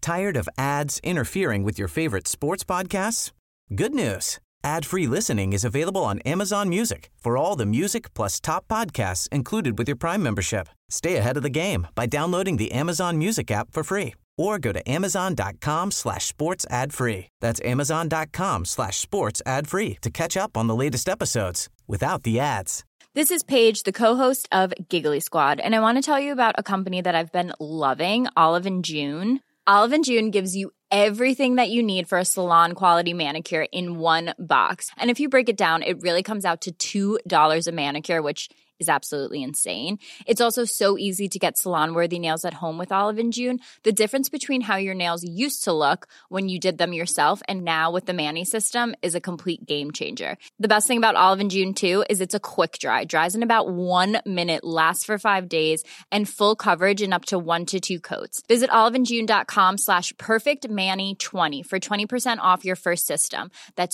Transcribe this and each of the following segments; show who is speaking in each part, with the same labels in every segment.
Speaker 1: Tired of ads interfering with your favorite sports podcasts? Good news. Ad-free listening is available on Amazon Music for all the music plus top podcasts included with your Prime membership. Stay ahead of the game by downloading the Amazon Music app for free or go to amazon.com/sports ad free. That's amazon.com/sports ad free to catch up on the latest episodes without the ads.
Speaker 2: This is Paige, the co-host of Giggly Squad, and I want to tell you about a company that I've been loving, Olive & June. Olive & June gives you everything that you need for a salon-quality manicure in one box. And if you break it down, it really comes out to $2 a manicure, which is absolutely insane. It's also so easy to get salon-worthy nails at home with Olive & June. The difference between how your nails used to look when you did them yourself and now with the Mani system is a complete game changer. The best thing about Olive & June, too, is it's a quick dry. Dries in about 1 minute, lasts for 5 days, and full coverage in up to 1 to 2 coats. Visit oliveandjune.com/perfectmani20 for 20% off your first system. That's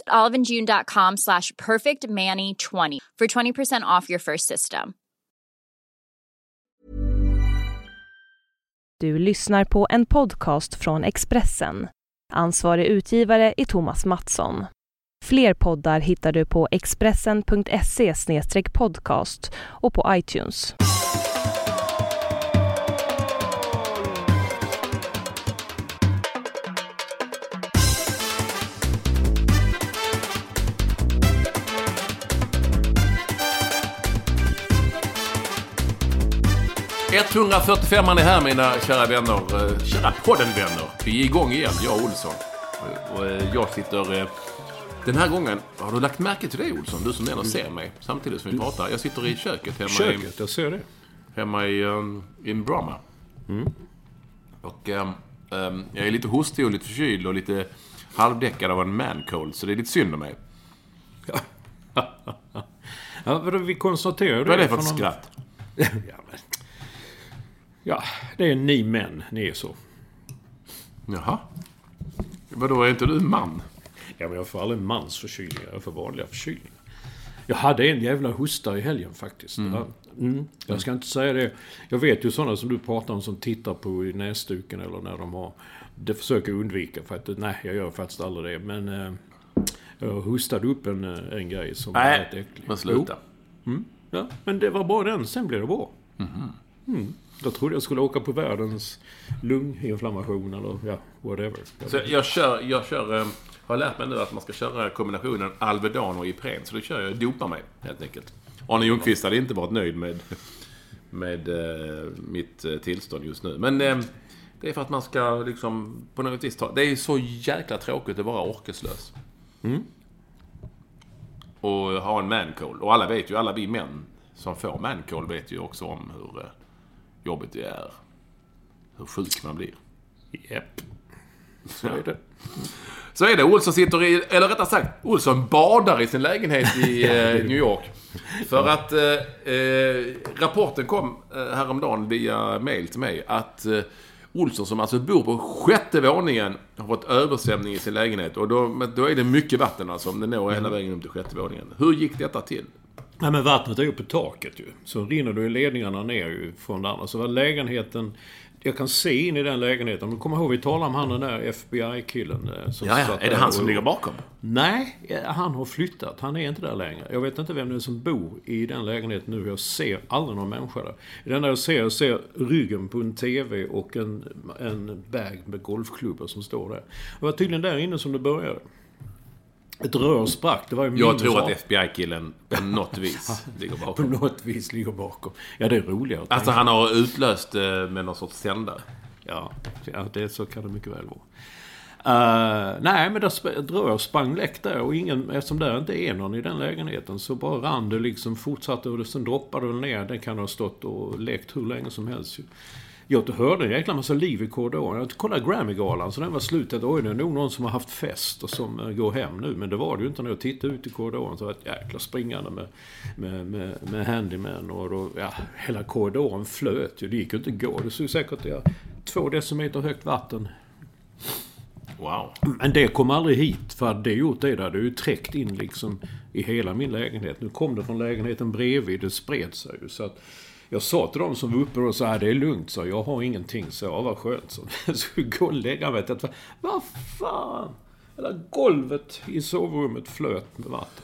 Speaker 2: oliveandjune.com/perfectmani20 for 20% off your first system.
Speaker 3: Du lyssnar på en podcast från Expressen. Ansvarig utgivare är Thomas Mattsson. Fler poddar hittar du på expressen.se/podcast och på iTunes.
Speaker 4: ...145 är här, mina kära vänner, kära poddenvänner. Vi är igång igen, jag och Olsson. Och jag sitter... Den här gången, har du lagt märke till det, Olsson? Du som ändå ser mig samtidigt som vi pratar. Jag sitter i köket hemma.
Speaker 5: Köket, jag ser det.
Speaker 4: Hemma i Bromma. Och jag är lite hostig och lite förkyld och lite halvdäckad av en man-cold. Så det är lite synd om mig.
Speaker 5: Ja, vi konstaterar det.
Speaker 4: Vad är det för ett skratt?
Speaker 5: Ja, det är ni män, ni är så.
Speaker 4: Jaha. Vadå, är inte du man?
Speaker 5: Ja, men jag får aldrig mansförkylningar, jag får vanliga förkylningar. Jag hade en jävla hosta i helgen faktiskt. Jag ska inte säga det. Jag vet ju sådana som du pratar om som tittar på i näsduken eller när de har... Det försöker undvika för att nej, jag gör faktiskt aldrig det. Men jag hostade upp en grej som var rätt äcklig.
Speaker 4: Men sluta.
Speaker 5: Ja, men det var bara den, sen blev det bra. Jag trodde jag skulle åka på världens lunginflammation eller whatever.
Speaker 4: Så jag har lärt mig nu att man ska köra kombinationen Alvedon och Ipren. Så då kör jag dopar mig helt enkelt. Arne Ljungqvist hade inte varit nöjd med mitt tillstånd just nu. Men det är för att man ska liksom på något vis det är så jäkla tråkigt att vara orkeslös. Och ha en man-cold. Och alla vi män som får man-cold vet ju också om hur jobbigt det är. Hur sjuk man blir.
Speaker 5: Japp. Så är det.
Speaker 4: Så är det. Olsson sitter eller rättare sagt, Olsson badar i sin lägenhet i New York. För att rapporten kom häromdagen via mail till mig att Olsson, som alltså bor på 6:e våningen, har fått översvämning i sin lägenhet. Och då är det mycket vatten alltså, om det når hela vägen upp till 6:e våningen. Hur gick detta till?
Speaker 5: Nej, men vattnet är ju på taket ju. Så rinner du i ledningarna ner ju från den andra. Så var lägenheten... Jag kan se in i den lägenheten. Du kommer ihåg, vi talade om han den där FBI-killen.
Speaker 4: Är det han som ligger bakom?
Speaker 5: Nej, han har flyttat. Han är inte där längre. Jag vet inte vem det är som bor i den lägenheten nu. Jag ser aldrig någon människa där. I den där jag ser ryggen på en tv och en bag med golfklubbor som står där. Det var tydligen där inne som det började. Ett rör sprack. Det var ju
Speaker 4: jag tror att FBI-killen på något vis ligger bakom.
Speaker 5: På något vis ligger bakom. Ja, det är roligare.
Speaker 4: Alltså han har utlöst med någon sorts sändare.
Speaker 5: Ja, det så kan det mycket väl vara. Nej, men det rör sprang läck där och eftersom det inte är någon i den lägenheten så bara rann det liksom, fortsatte och sen droppade det ner. Den kan ha stått och lekt hur länge som helst ju. Jag hörde en jäkla massa liv i korridoren. Jag kollade Grammy-galan så den var slutet. Oj, det är nog någon som har haft fest och som går hem nu. Men det var det ju inte när jag tittade ut i korridoren. Så var det ett jäkla springande med handyman. Och då, hela korridoren flöt ju. Det gick ju inte gå. Det såg säkert 2 decimeter högt vatten.
Speaker 4: Wow.
Speaker 5: Men det kom aldrig hit för att det gjort det där. Det är ju träckt in liksom i hela min lägenhet. Nu kom det från lägenheten bredvid. Det spred sig ju så att Jag sa till dem som var uppe och sa det är lugnt, så jag har ingenting, så jag var skönt. Så jag skulle gå och lägga mig. Vad fan? Hela golvet i sovrummet flöt med vatten.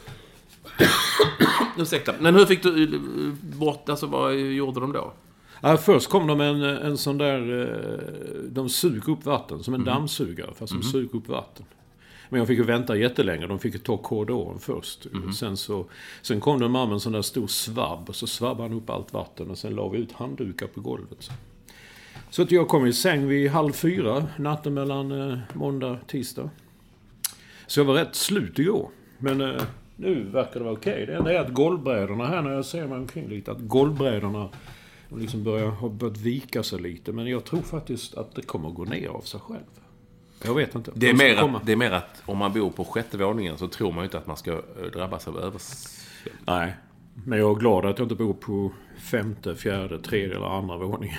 Speaker 4: Ursäkta. Men hur fick du bort, alltså vad gjorde de då?
Speaker 5: Ja, först kom de med en sån där, de suger upp vatten, som en dammsugare, fast de suger upp vatten. Men jag fick ju vänta jättelänge, de fick ju ta korridoren först. Sen kom de med en sån där stor svabb, och så svabbade han upp allt vatten, och sen la vi ut handdukar på golvet. Så att jag kom i säng vid 3:30, natten mellan måndag och tisdag. Så jag var rätt slut igår, men nu verkar det vara okej. Det enda är att golvbrädorna här, när jag ser mig omkring lite, att golvbrädorna liksom har börjat vika sig lite. Men jag tror faktiskt att det kommer att gå ner av sig själv. Jag vet inte.
Speaker 4: Det är mer att om man bor på 6:e våningen så tror man ju inte att man ska drabbas av översvämning.
Speaker 5: Nej, men jag är glad att jag inte bor på 5:e, 4:e, 3:e eller 2:a våningen.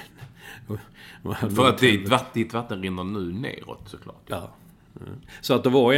Speaker 4: För att ditt vatten rinner nu neråt, såklart.
Speaker 5: Ja. Så att det var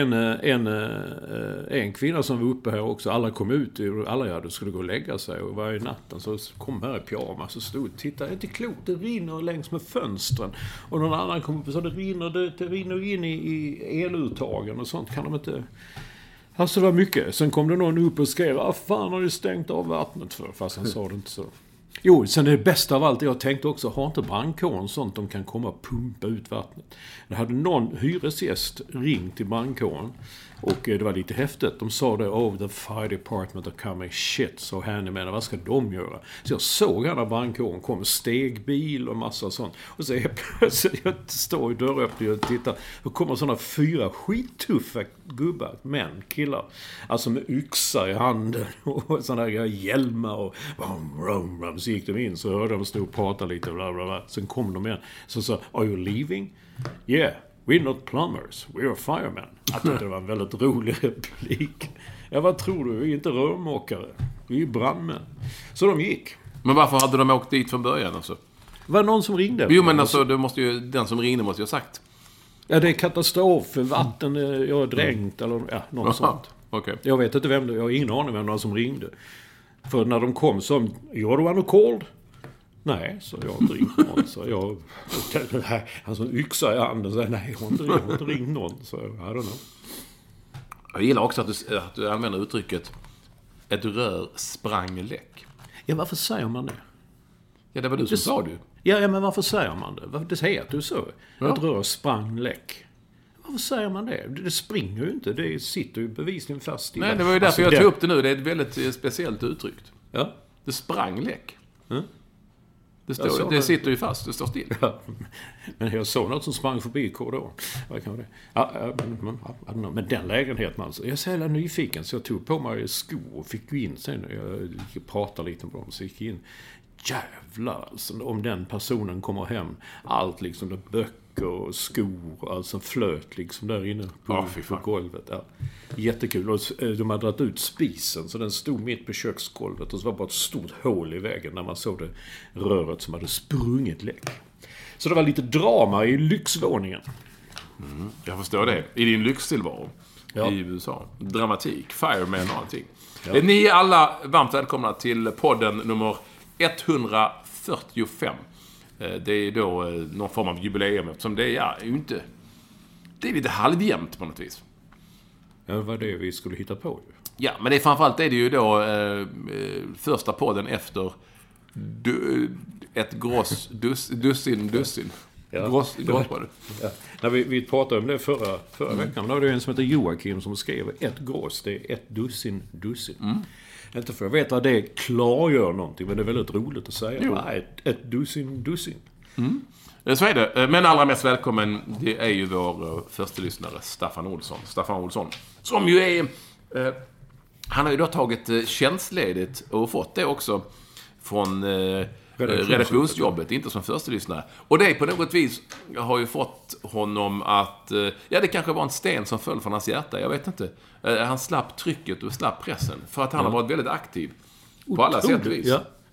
Speaker 5: en kvinna som var uppe här också. Alla kom ut och alla skulle gå och lägga sig. Och varje natten så kom här i pyjamas och stod och tittade. Det är inte klokt, det rinner längs med fönstren. Och någon annan kom upp och sa det rinner in i eluttagen och sånt kan de inte. Alltså det var mycket. Sen kom det någon upp och skrev, fan har du stängt av vattnet för? Fast han sa det inte så. Jo, sen är det bästa av allt, jag tänkte också, har inte brandkåren sånt de kan komma och pumpa ut vattnet? Det hade någon hyresgäst ringt till brandkåren och det var lite häftigt. De sa det, the fire department are coming, shit, så här ni menar, vad ska de göra? Så jag såg här när brandkåren kom, stegbil och massa sånt. Och så jag står i dörröppningen och tittar, och kommer sådana 4 skittuffa gubbar, män, killar, alltså med yxar i handen och sådana här hjälmar och rum. Så gick de in, så hörde de stå och prata lite bla bla bla. Sen kom de igen. Så sa, are you leaving? Yeah, we're not plumbers, we're firemen. Jag tyckte det var en väldigt rolig replik. Ja, vad tror du? Vi är inte rörmokare, vi är brandmän. Så de gick.
Speaker 4: Men varför hade de åkt dit från början alltså?
Speaker 5: Var det någon som ringde?
Speaker 4: Jo, men alltså, den som ringde måste ju ha sagt.
Speaker 5: Ja, det är katastrof, vatten, jag är dränkt eller något sånt.
Speaker 4: Okay.
Speaker 5: Jag vet inte vem det, jag har ingen aning vem det var som ringde. För när de kom så, you're the one who called? Nej, så jag har inte ringt någon. Så jag, han som yxar i handen, så nej, jag har inte ringt någon. Så I don't know.
Speaker 4: Jag gillar också att du använder uttrycket ett rör sprang läck.
Speaker 5: Ja, varför säger man det?
Speaker 4: Ja, det var du som sa du.
Speaker 5: Ja, men varför säger man det? Det heter ju så. Ja. Ett rör sprang läck. Varför säger man det? Det springer ju inte. Det sitter ju bevisligen fast i.
Speaker 4: Nej, det var ju därför jag tog upp det nu. Det är ett väldigt speciellt uttryck.
Speaker 5: Ja.
Speaker 4: Det sprang läck. Det sitter ju fast. Det står still.
Speaker 5: Ja. Men jag såg något som sprang förbi korridoren. Men den lägenheten alltså. Jag är så jävla nyfiken så jag tog på mig skor och fick in sen. Jag pratade lite med dem så gick in. Jävlar alltså, om den personen kommer hem. Allt liksom, det böcker och skor, alltså flöt liksom där inne på golvet. Ja. Jättekul. Och de hade dragit ut spisen så den stod mitt på köksgolvet och så var bara ett stort hål i väggen när man såg det röret som hade sprungit läck. Så det var lite drama i lyxvåningen.
Speaker 4: Jag förstår det. I din lyxtillvaro i USA. Dramatik, fireman och allting. Ja. Ni är alla varmt välkomna till podden nummer 145. Det är då någon form av jubileum eftersom det är ju inte... Det är lite halvjämnt på något vis.
Speaker 5: Ja, det var det vi skulle hitta på.
Speaker 4: Ja, men det är framförallt är det ju då första podden efter ett gross dussin.
Speaker 5: Ja.
Speaker 4: Gross var det.
Speaker 5: Ja. När vi pratade om det förra veckan, då var det en som heter Joakim som skrev ett gross, det är ett dussin. Inte för jag vet vad det klargör någonting, men det är väldigt roligt att säga. Ett dussin.
Speaker 4: Så är det. Men allra mest välkommen, det är ju vår första lyssnare, Staffan Olsson. Som ju är... han har ju då tagit tjänstledigt och fått det också från redaktionsjobbet, inte som första lyssnare. Och det är på något vis, jag har ju fått honom att... det kanske var en sten som föll från hans hjärta, jag vet inte. Han slapp trycket och slapp pressen. För att han har varit väldigt aktiv på alla sätt och vis.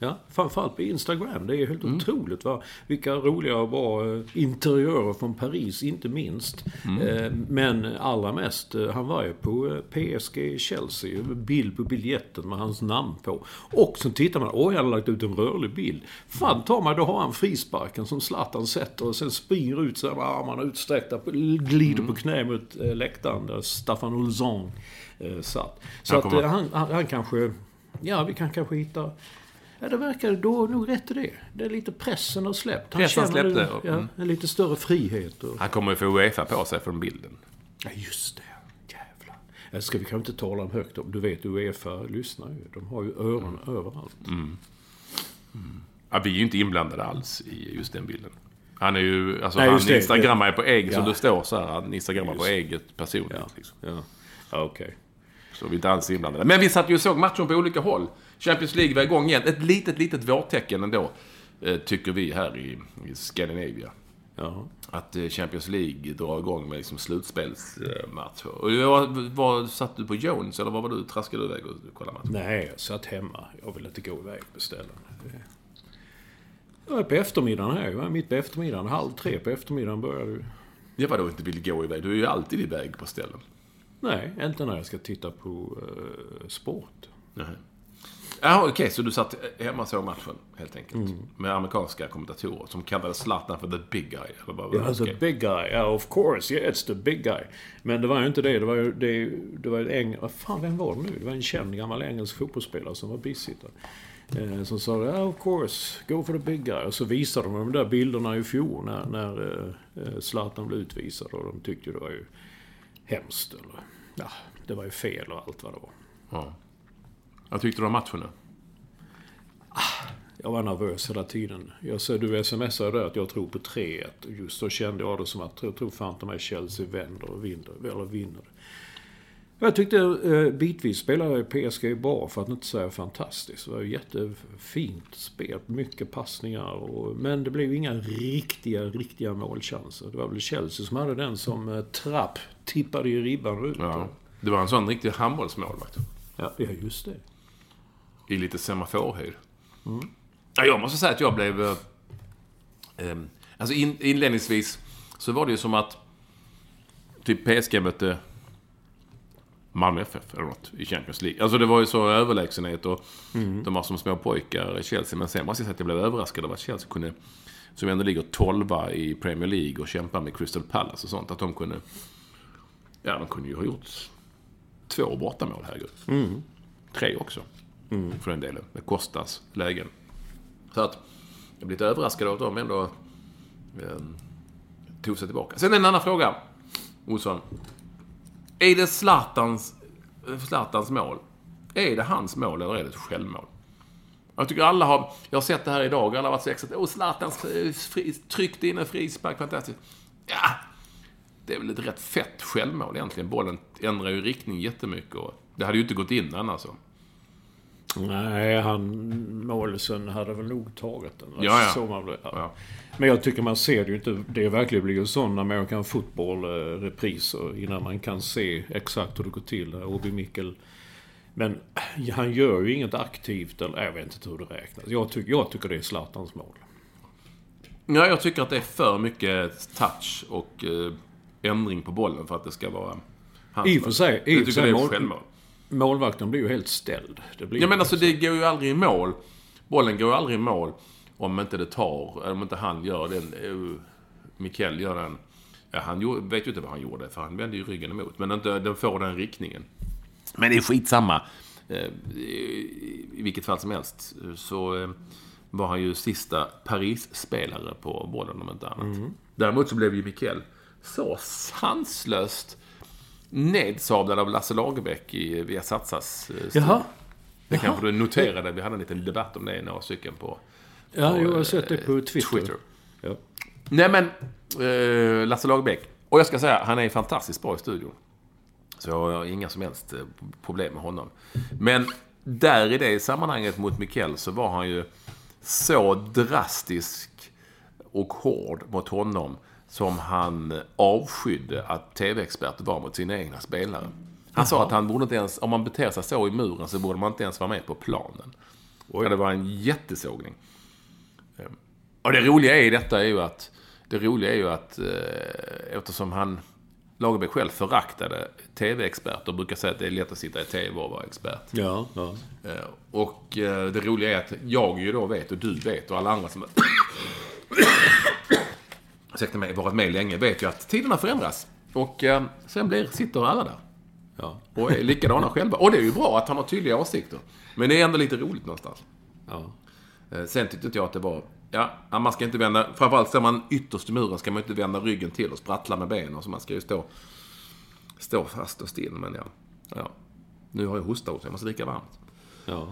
Speaker 5: Ja, framförallt på Instagram. Det är helt otroligt vilka roliga och bra interiörer från Paris, inte minst. Men allra mest, han var ju på PSG Chelsea. Bild på biljetten med hans namn på. Och så tittar man, han har lagt ut en rörlig bild. Fan, då har han frisparken som Zlatan sätter och sen springer ut så här med armarna utsträckta, glider på knä mot läktaren där Staffan Olsson satt. Så att han kanske... Ja, vi kan kanske hitta... Ja, det verkar då nog rätt i det. Det är lite pressen har släppt.
Speaker 4: Pressen släppte.
Speaker 5: En lite större frihet.
Speaker 4: Han kommer ju få UEFA på sig från bilden.
Speaker 5: Ja, just det. Jävlar. Ska vi kanske inte tala om högt om. Du vet, UEFA lyssnar ju. De har ju öron överallt.
Speaker 4: Ja, vi är ju inte inblandade alls i just den bilden. Han är ju... Alltså, han instagrammar ju på eget, som det står så här. Han instagrammar på eget personligt.
Speaker 5: Ja,
Speaker 4: liksom.
Speaker 5: Ja, okej.
Speaker 4: Så vi är inte alls inblandade. Men vi satt ju och såg matchen på olika håll. Champions League var igång igen. Ett litet vårtecken ändå, tycker vi här i Scandinavia.
Speaker 5: Ja.
Speaker 4: Att Champions League drar igång med liksom slutspelsmatcher. Och vad satt du på Jones, eller vad var du? Traskade du iväg och kollade matchen?
Speaker 5: Nej, jag satt hemma. Jag ville inte gå iväg på ställen. Jag var på eftermiddagen här. Jag var mitt på eftermiddagen. 2:30 på eftermiddagen började du.
Speaker 4: Det var då inte vill gå iväg. Du är ju alltid iväg på ställen.
Speaker 5: Nej, inte när jag ska titta på sport.
Speaker 4: Nej. Ja, okej, så du satt hemma och såg matchen, helt enkelt. Med amerikanska kommentatorer som kallade Zlatan för the big guy. Eller vad
Speaker 5: Ja, alltså big guy. Ja, of course. Yeah, it's the big guy. Men det var ju inte det. Det var en... vem var det nu? Det var en känd gammal engelsk fotbollsspelare som var bisitter. Som sa, of course, go for the big guy. Och så visade de där bilderna i fjol när Zlatan blev utvisad. Och de tyckte ju det var ju hemskt. Eller, ja, det var ju fel och allt vad det var.
Speaker 4: Ja. Vad tyckte du om matchen då?
Speaker 5: Jag var nervös hela tiden. Du smsade där att jag tror på 3-1. Och just då kände jag det som att jag tror fan att Chelsea vinner. Jag tyckte bitvis spelade PSG bra, för att inte säga fantastiskt. Det var ju jättefint spel. Mycket passningar. Men det blev inga riktiga målchanser. Det var väl Chelsea som hade den som Trapp tippade i ribban ut.
Speaker 4: Ja, det var en sån riktig handbollsmålvakt.
Speaker 5: Ja, just det.
Speaker 4: I lite semaforhöjd. Ja, jag måste säga att jag blev... alltså inledningsvis så var det ju som att typ PSG mötte Malmö FF eller något i Champions League. Alltså det var ju så överlägsenhet och de var som små pojkar i Chelsea. Men sen måste jag säga att jag blev överraskad av att Chelsea kunde, som ändå ligger 12 i Premier League och kämpar med Crystal Palace och sånt, att de kunde ju ha gjort 2 bortamål här. 3 också. För den delen. Det kostas lägen. Så att jag blev lite överraskad av att de ändå tog sig tillbaka. Sen en annan fråga, Olsson. Är det Zlatans mål? Är det hans mål eller är det ett självmål? Jag tycker jag har sett det här idag. Alla har varit så exakt. Zlatans tryckte in en frispark. Fantastiskt. Ja, det är väl ett rätt fett självmål egentligen. Bollen ändrar ju riktning jättemycket. Och det hade ju inte gått in annars.
Speaker 5: Nej, målsen hade väl nog tagit den.
Speaker 4: Ja.
Speaker 5: Så man blev, ja. Men jag tycker man ser det ju inte. Det är verkligen blir ju sådana American football-repriser innan man kan se exakt hur det går till. Obi Mikkel. Men han gör ju inget aktivt, eller jag vet inte hur det räknas. Jag tycker det är Zlatans mål.
Speaker 4: Ja, jag tycker att det är för mycket touch och ändring på bollen för att det ska vara hans.
Speaker 5: I och för sig,
Speaker 4: jag tycker det är självmål.
Speaker 5: Målvakten blir ju helt ställd.
Speaker 4: Ja, men alltså det går ju aldrig i mål. Bollen går ju aldrig i mål om inte det tar, om inte han gör den. Mikael gör den. Ja, han vet ju inte vad han gjorde, för han vände ju ryggen emot. Men den får den riktningen. Men det är skitsamma. I vilket fall som helst så var han ju sista Paris-spelare på bollen, om inte annat. Däremot så blev ju Mikael så sanslöst nedsablad av Lasse Lagerbäck i Via Satsas.
Speaker 5: Jaha.
Speaker 4: Det kanske du noterade. Vi hade en liten debatt om det i några stycken på
Speaker 5: jag har sett det på Twitter. Ja.
Speaker 4: Nej, men Lasse Lagerbäck. Och jag ska säga, han är fantastiskt bra i studion. Så jag har inga som helst problem med honom. Men där i det sammanhanget mot Mikael så var han ju så drastisk och hård mot honom som han avskydde att tv-experter var mot sina egna spelare. Han sa att han borde inte ens, om man beter sig så i muren så borde man inte ens vara med på planen. Ja, det var en jättesågning. Och det roliga i detta är ju att eftersom Lagerbäck själv föraktade tv-experter och brukar säga att det är lätt att sitta i tv och vara expert.
Speaker 5: Ja.
Speaker 4: Och det roliga är att jag ju då vet och du vet och alla andra som varit med länge vet ju att tiderna förändras. Och sen sitter alla där.
Speaker 5: Ja.
Speaker 4: Och är likadana själva. Och det är ju bra att han har tydliga åsikter. Men det är ändå lite roligt någonstans.
Speaker 5: Ja.
Speaker 4: Sen tyckte jag att det var... Ja, man ska inte vända... Framförallt står man ytterst i muren ska man inte vända ryggen till och sprattla med benen. Så man ska ju stå fast och still. Men ja. Nu har jag hostat så jag måste dricka varmt.
Speaker 5: Ja.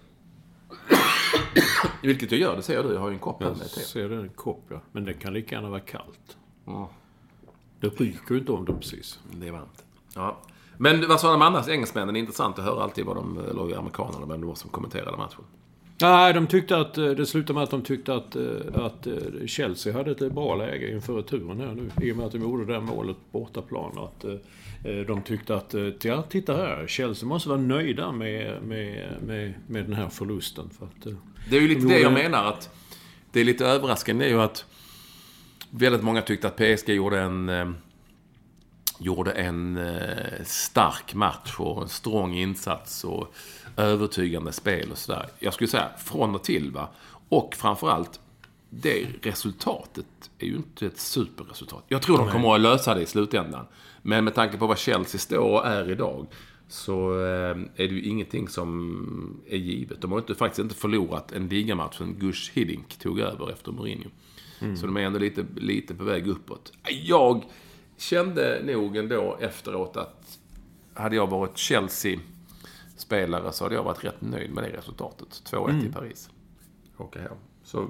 Speaker 4: Vilket jag gör, det ser du. Jag har ju en kopp här med te.
Speaker 5: Jag ser det, en kopp, ja. Men det kan lika gärna vara kallt.
Speaker 4: Ja.
Speaker 5: Det ryker ju inte om dem precis.
Speaker 4: Det är varmt. Ja. Men vad sa de annars? Engelsmännen, intressant att höra alltid vad eller amerikanerna, men det var som kommenterade matchen.
Speaker 5: Nej, de tyckte att det slutade med att de tyckte att Chelsea hade ett bra läge inför turen här nu. I och med att de gjorde det målet bortaplan. Att de tyckte att, titta här, Chelsea måste vara nöjda med den här förlusten. För att,
Speaker 4: det är ju lite det jag menar, att det är lite överraskande. Det är ju att väldigt många tyckte att PSG gjorde en stark match och en strong insats och övertygande spel och sådär. Jag skulle säga från och till, va? Och framförallt det resultatet är ju inte ett superresultat. Jag tror de kommer att lösa det i slutändan. Men med tanke på vad Chelsea står och är idag så är det ju ingenting som är givet. De har faktiskt inte förlorat en ligamatch sen Gush Hiddink tog över efter Mourinho. Så de är ändå lite på väg uppåt. Jag kände nog ändå efteråt att hade jag varit Chelsea-spelare så hade jag varit rätt nöjd med det resultatet. 2-1 i Paris. Åka hem. Så,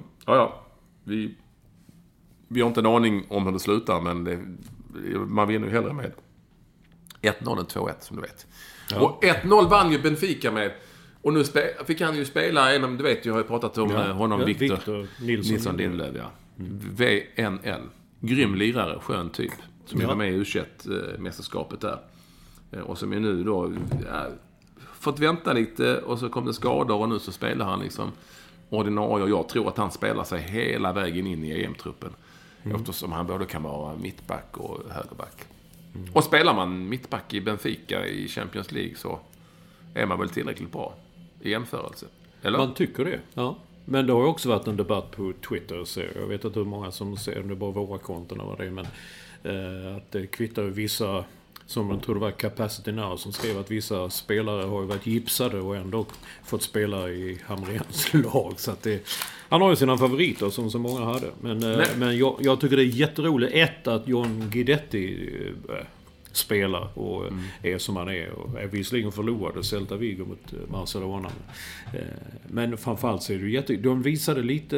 Speaker 4: vi har inte en aning om hur det slutar, men man vinner ju hellre med 1-0 än 2-1, som du vet. Ja. Och 1-0 vann ju Benfica med. Och nu fick han ju spela du vet, jag har ju pratat om honom, Victor Nilsson Lindelöf, ja. VNL. Grym lirare, skön typ. Som var med i U21-mästerskapet där. Och som är nu då fått vänta lite och så kom det skador och nu så spelar han liksom ordinarie. Och jag tror att han spelar sig hela vägen in i EM-truppen. Eftersom han både kan vara mittback och högerback. Och spelar man mittback i Benfica i Champions League så är man väl tillräckligt bra i jämförelse. Eller?
Speaker 5: Man tycker det, ja. Men det har ju också varit en debatt på Twitter. Så jag vet inte hur många som ser det, bara våra konton och vad det är. Men att det kvittar vissa, som man tror det var Capacity Now, som skrev att vissa spelare har ju varit gipsade och ändå fått spela i Hamrens lag. Så att han har ju sina favoriter som så många hade. Men jag tycker det är jätteroligt att John Guidetti spelar och är som han är och är visserligen förlorade Celta Vigo mot Barcelona. Men framförallt så är det de visade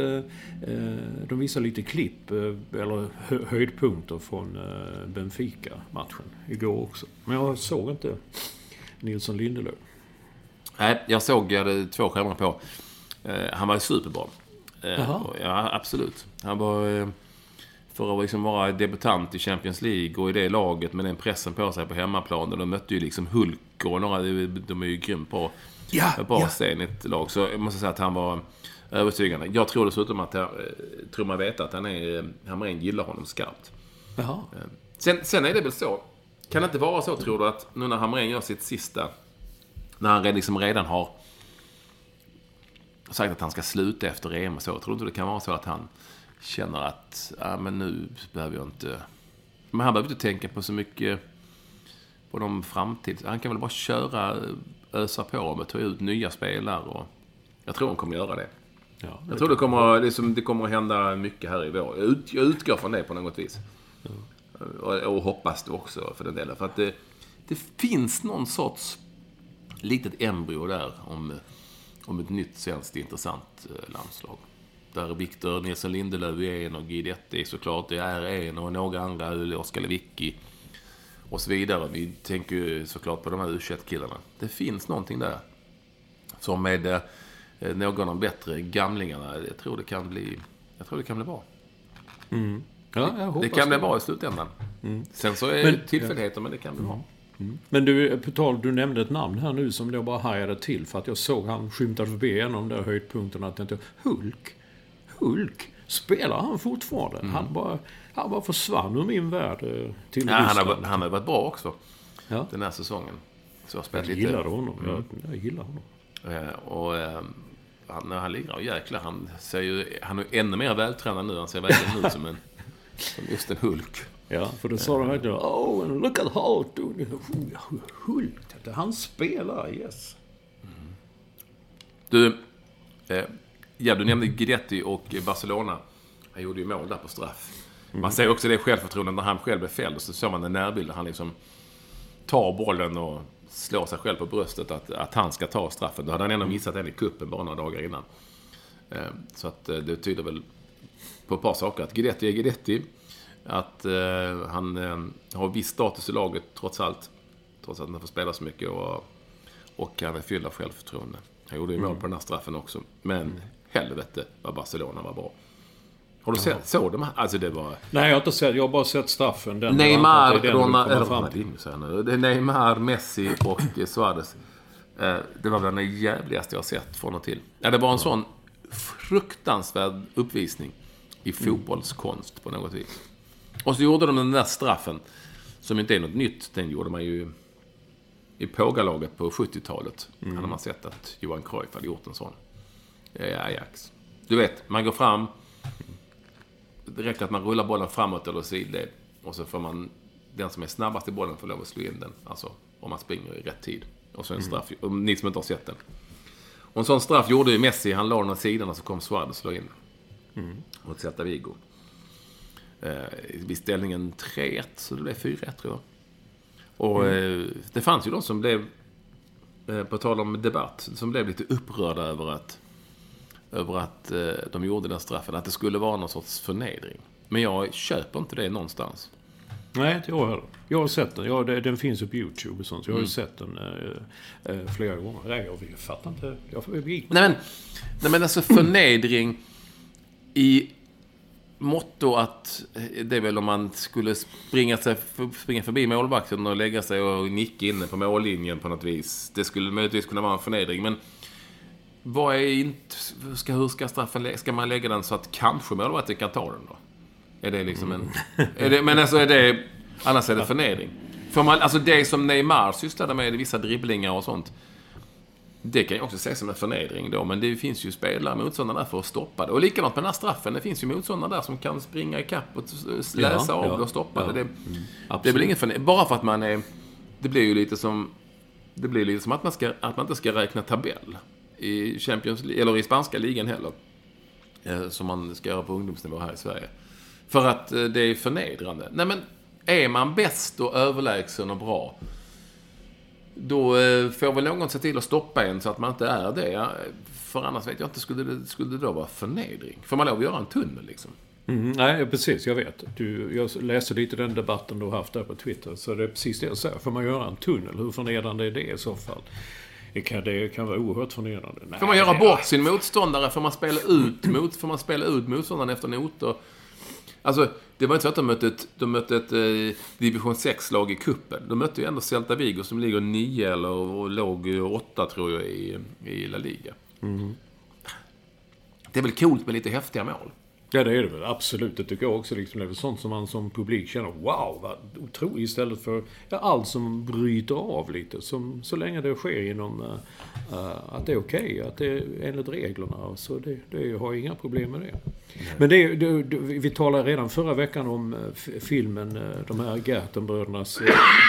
Speaker 5: lite klipp eller höjdpunkter från Benfica-matchen igår också. Men jag såg inte Nilsson Lindelöf.
Speaker 4: Nej, jag hade 2 skärmar på. Han var superbra. Ja, absolut. Han var för att liksom vara debutant i Champions League och i det laget med den pressen på sig på hemmaplan. Och de mötte ju liksom Hulk och några, de är ju grymt på bra scenigt lag. Så jag måste säga att han var övertygande. Jag tror dessutom att tror man vet att Hamrén gillar honom skarpt.
Speaker 5: Jaha.
Speaker 4: Sen är det väl så. Kan det inte vara så, tror du, att nu när Hamrén gör sitt sista, när han liksom redan har sagt att han ska sluta efter EM och så, tror du inte det kan vara så att han känner att men nu behöver jag inte, men han behöver inte tänka på så mycket på de framtid. Han kan väl bara ösa på och ta ut nya spelare, och jag tror han kommer göra det.
Speaker 5: Ja,
Speaker 4: jag tror det kommer att hända mycket här i vår. Jag utgår från det på något vis. Ja. Och hoppas det också för den delen, för att det finns någon sorts litet embryo där om ett nytt svenskt intressant landslag. Där Victor Nilsson Lindelöf är en och Guidetti såklart det är en och några andra, Oskar Lewicki och så vidare. Vi tänker ju såklart på de här U21-killarna. Det finns någonting där som med någon av de bättre gamlingarna, jag tror det kan bli bra.
Speaker 5: Mm. Ja, jag hoppas
Speaker 4: det kan bli bra i slutändan. Sen så är det tillfälligheter, men det kan bli bra.
Speaker 5: Men du, på tal, du nämnde ett namn här nu som jag bara hajade till för att jag såg han skymtade förbi en av de där höjdpunkterna. Att jag tänkte, Hulk, spelar han fortfarande? Han bara försvann ur min värld till Ryssland.
Speaker 4: Han har varit bra också
Speaker 5: Ja.
Speaker 4: den här säsongen. Så
Speaker 5: Jag gillar honom. Jag gillar honom.
Speaker 4: När han ligger och jäklar, han är ännu mer vältränad nu. Han ser verkligen ut som just en Hulk.
Speaker 5: Ja, för det sa de verkligen, and look at Hulk, dude. Hulk, han spelar, yes.
Speaker 4: Du nämnde Guidetti och Barcelona. Han gjorde ju mål där på straff. Man ser också det självförtroende när han själv är fälld. Och så ser man en närbild där han liksom tar bollen och slår sig själv på bröstet att han ska ta straffen. Då hade han ändå missat den i kuppen bara några dagar innan. Så att det tyder väl på ett par saker. Att Guidetti är Guidetti. Att han har viss status i laget trots allt. Trots att han får spela så mycket. Och han är fylld av självförtroende. Han gjorde ju mål på den här straffen också. Men helvete vad Barcelona var bra. Har du sett? Såg de? Alltså det var...
Speaker 5: Nej, jag har inte sett. Jag har bara sett straffen.
Speaker 4: Neymar, Messi och Suarez. Det var bland det jävligaste jag har sett från och till. Ja, det var en sån fruktansvärd uppvisning i fotbollskonst på något vis. Och så gjorde de den där straffen som inte är något nytt. Den gjorde man ju i Pågalaget på 70-talet. Hade man sett att Johan Cruyff hade gjort en sån. Ajax. Du vet, man går fram. Det räcker att man rullar bollen framåt eller sidled. Och så får man, den som är snabbast i bollen får lov att slå in den. Alltså om man springer i rätt tid. Och så en straff, om ni som inte har sett den. Och en sån straff gjorde ju Messi. Han la den åt sidan och så kom Suarez och slå in. Och Celta Vigo. Vid ställningen 3-1 så det blev 4-1 tror jag. Och det fanns ju de som blev på tal om debatt som blev lite upprörda över att de gjorde den straffen, att det skulle vara någon sorts förnedring. Men jag köper inte det någonstans.
Speaker 5: Nej, inte jag heller. Jag har sett den. Den finns ju på YouTube och sånt. Så jag har ju sett den flera gånger. Nej, jag fattar inte.
Speaker 4: Nej men alltså förnedring i motto att det är väl om man skulle springa förbi målvakten och lägga sig och nicka inne på mållinjen på något vis. Det skulle möjligtvis kunna vara en förnedring, men hur ska straffen ska man lägga den så att kanske målvakten kan ta den då? Är det liksom men alltså är det annars är det förnedring. För man, alltså det som Neymar sysslade med vissa dribblingar och sånt. Det kan ju också ses som en förnedring då, men det finns ju spelare motståndare där för att stoppa det. Och likadant med den här straffen, det finns ju motståndare där som kan springa i kapp och läsa av det och stoppa det. Det är väl ingen förnedring, bara för att man är... Det blir ju lite som att man inte ska räkna tabell i Champions League, eller i spanska ligan heller, som man ska göra på ungdomsnivå här i Sverige. För att det är förnedrande. Nej, men är man bäst och överlägsen och bra, då får väl någon se till att stoppa en så att man inte är det. För annars vet jag inte, skulle det då vara förnedring? Får man lov att göra en tunnel liksom?
Speaker 5: Nej, precis, jag vet. Jag läste lite den debatten du har haft där på Twitter. Så det är precis det jag säger. Får man göra en tunnel? Hur förnedrande är det i så fall? Det kan vara oerhört förnedrande. Nej,
Speaker 4: får man göra bort sin motståndare? Får man spela ut motståndaren efter noter? Alltså, det var inte så att de mötte ett division 6-lag i kuppen. De mötte ju ändå Celta Vigo som ligger 9 och låg 8 tror jag i La Liga. Det är väl coolt med lite häftiga mål.
Speaker 5: Ja, det är det väl. Absolut. Det tycker jag också. Liksom, det är sånt som man som publik känner, wow, vad otroligt, istället för allt som bryter av lite. Så länge det sker inom att det är okej, att det är enligt reglerna. Så det har inga problem med det. Men vi talade redan förra veckan om filmen, de här Gertenbrödernas...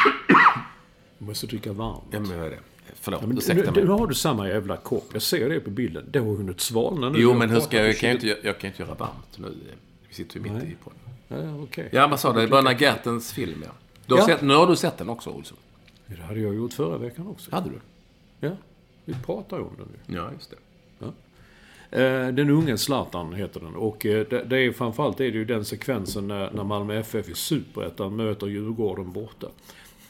Speaker 5: Jag måste dricka varmt.
Speaker 4: Ja, men vad är det? Förlåt,
Speaker 5: nu har du samma jävla kopp. Jag ser det på bilden. Det har hunnit svalna nu.
Speaker 4: Jo, men hur ska jag kan inte göra varmt nu. Vi sitter ju mitt i på den.
Speaker 5: Ja, okej.
Speaker 4: Ja, man sa det. Bröderna Gertens film, ja. Nu har du sett den också, Olsson.
Speaker 5: Det hade jag gjort förra veckan också.
Speaker 4: Hade du?
Speaker 5: Ja, vi pratar om den nu.
Speaker 4: Ja, just det.
Speaker 5: Ja. Den unge Zlatan heter den. Och det är framförallt är det ju den sekvensen när Malmö FF i Superettan möter Djurgården borta.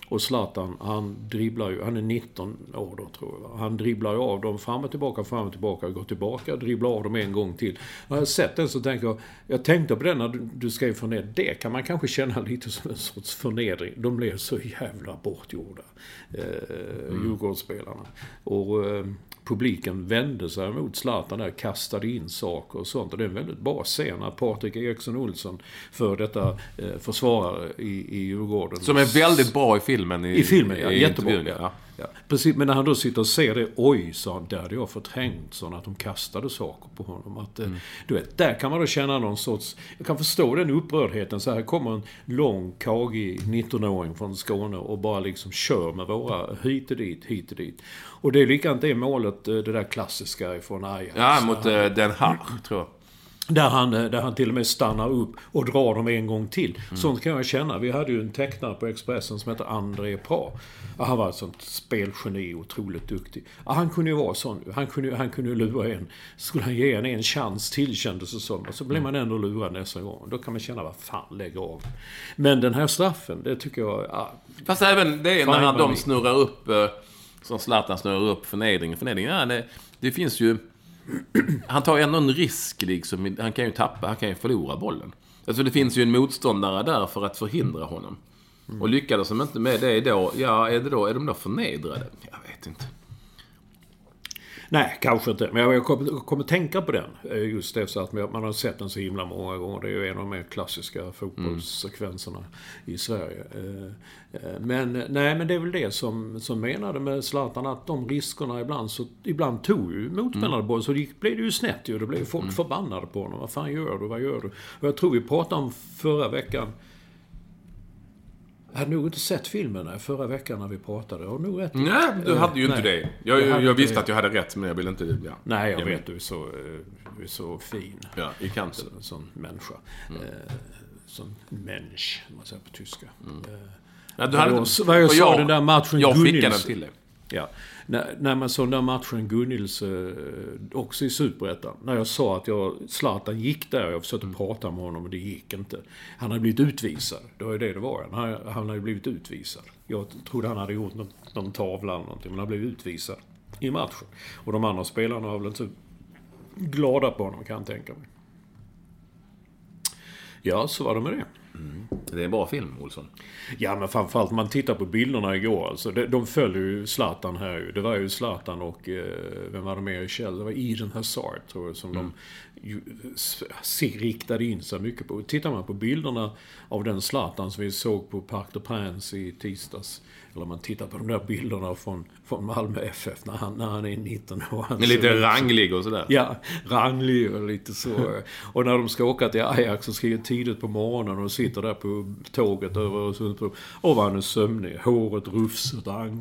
Speaker 5: Och Zlatan, han dribblar ju, han är 19 år då tror jag. Han dribblar ju av dem fram och tillbaka, går tillbaka och dribblar av dem en gång till. När jag sett den så tänker jag tänkte på den när du skrev för ner. Det kan man kanske känna lite som en sorts förnedring. De blev så jävla bortgjorda, Djurgårdsspelarna. Och publiken vände sig mot Zlatan där, kastade in saker och sånt. Och det är en väldigt bra scen när Patrik Eriksson Olsson, för detta försvarare i Djurgården.
Speaker 4: Som är väldigt bra i filmen.
Speaker 5: I filmen, ja. Jättebra. Ja. Precis, men när han då sitter och ser det, oj, sa han, där hade jag förträngt sån att de kastade saker på honom. Att, du vet, där kan man då känna någon sorts, jag kan förstå den upprördheten. Så här kommer en lång, kagig 19-åring från Skåne och bara liksom kör med våra hit och dit. Och det är likadant det målet, det där klassiska från Ajax.
Speaker 4: Ja, mot Den Haag, tror jag.
Speaker 5: Där han till och med stannar upp och drar dem en gång till. Sånt kan jag känna. Vi hade ju en tecknare på Expressen som heter André Pra. Han var ett sånt spelgeni, otroligt duktig. Han kunde ju vara sån. Han kunde ju lura en. Skulle han ge en chans till, kändes det som. Och så blir man ändå lurad nästa gång. Då kan man känna, vad fan, lägger av. Men den här straffen, det tycker jag...
Speaker 4: Fast även det när de snurrar upp, som Zlatan snurrar upp förnedringen. Ja, det finns ju... Han tar ändå en risk liksom. Han kan ju tappa, han kan ju förlora bollen. Alltså det finns ju en motståndare där för att förhindra honom. Och lyckades de inte med det då, är de då förnedrade? Jag vet inte.
Speaker 5: Nej, kanske inte. Men jag kommer tänka på den. Just det, så att man har sett den så himla många gånger. Det är ju en av de mer klassiska fotbollssekvenserna i Sverige. Men det är väl det som menade med Zlatan, att de riskerna ibland tog ju motspelare boll, så blev det ju snett ju. Det blev folk förbannade på honom. Vad fan gör du? Och jag tror vi pratade om förra veckan. Jag hade nog inte sett filmen förra veckan när vi pratade. Jag har nog rätt.
Speaker 4: Nej, du hade ju inte det. Jag visste att jag hade rätt, men jag ville inte... Ja.
Speaker 5: Nej, jag vet. Du är så fin.
Speaker 4: Ja, i kanten.
Speaker 5: Sån människa. Sån mensch, man säger på tyska.
Speaker 4: Vad
Speaker 5: jag sa den där matchen...
Speaker 4: Jag skickade den till dig.
Speaker 5: Ja. När man såg den där matchen Gunnils också i Superettan, när jag sa att Zlatan gick där och jag försökte prata med honom och det gick inte. Han hade blivit utvisad. Det var ju det var. Han hade blivit utvisad. Jag trodde han hade gjort någon tavla eller någonting, men han blev utvisad i matchen. Och de andra spelarna var väl inte så glada på honom, kan jag tänka mig. Ja, så var det med det.
Speaker 4: Det är en bra film, Olsson.
Speaker 5: Ja, men framförallt man tittar på bilderna igår. Alltså, de följer ju Zlatan här. Det var ju Zlatan och vem var det med i Kjell? Det var Eden Hazard, tror jag, som de riktade in sig mycket på. Tittar man på bilderna av den Zlatan som vi såg på Parc des Princes i tisdags, eller man tittar på de där bilderna från Malmö FF när han är 19 år.
Speaker 4: Med lite ranglig och sådär.
Speaker 5: Ja, ranglig och lite så. Och när de ska åka till Ajax och skriver tidigt på morgonen och sitter där på tåget över Öresundsbron. Och var han är sömnig. Håret rufsigt.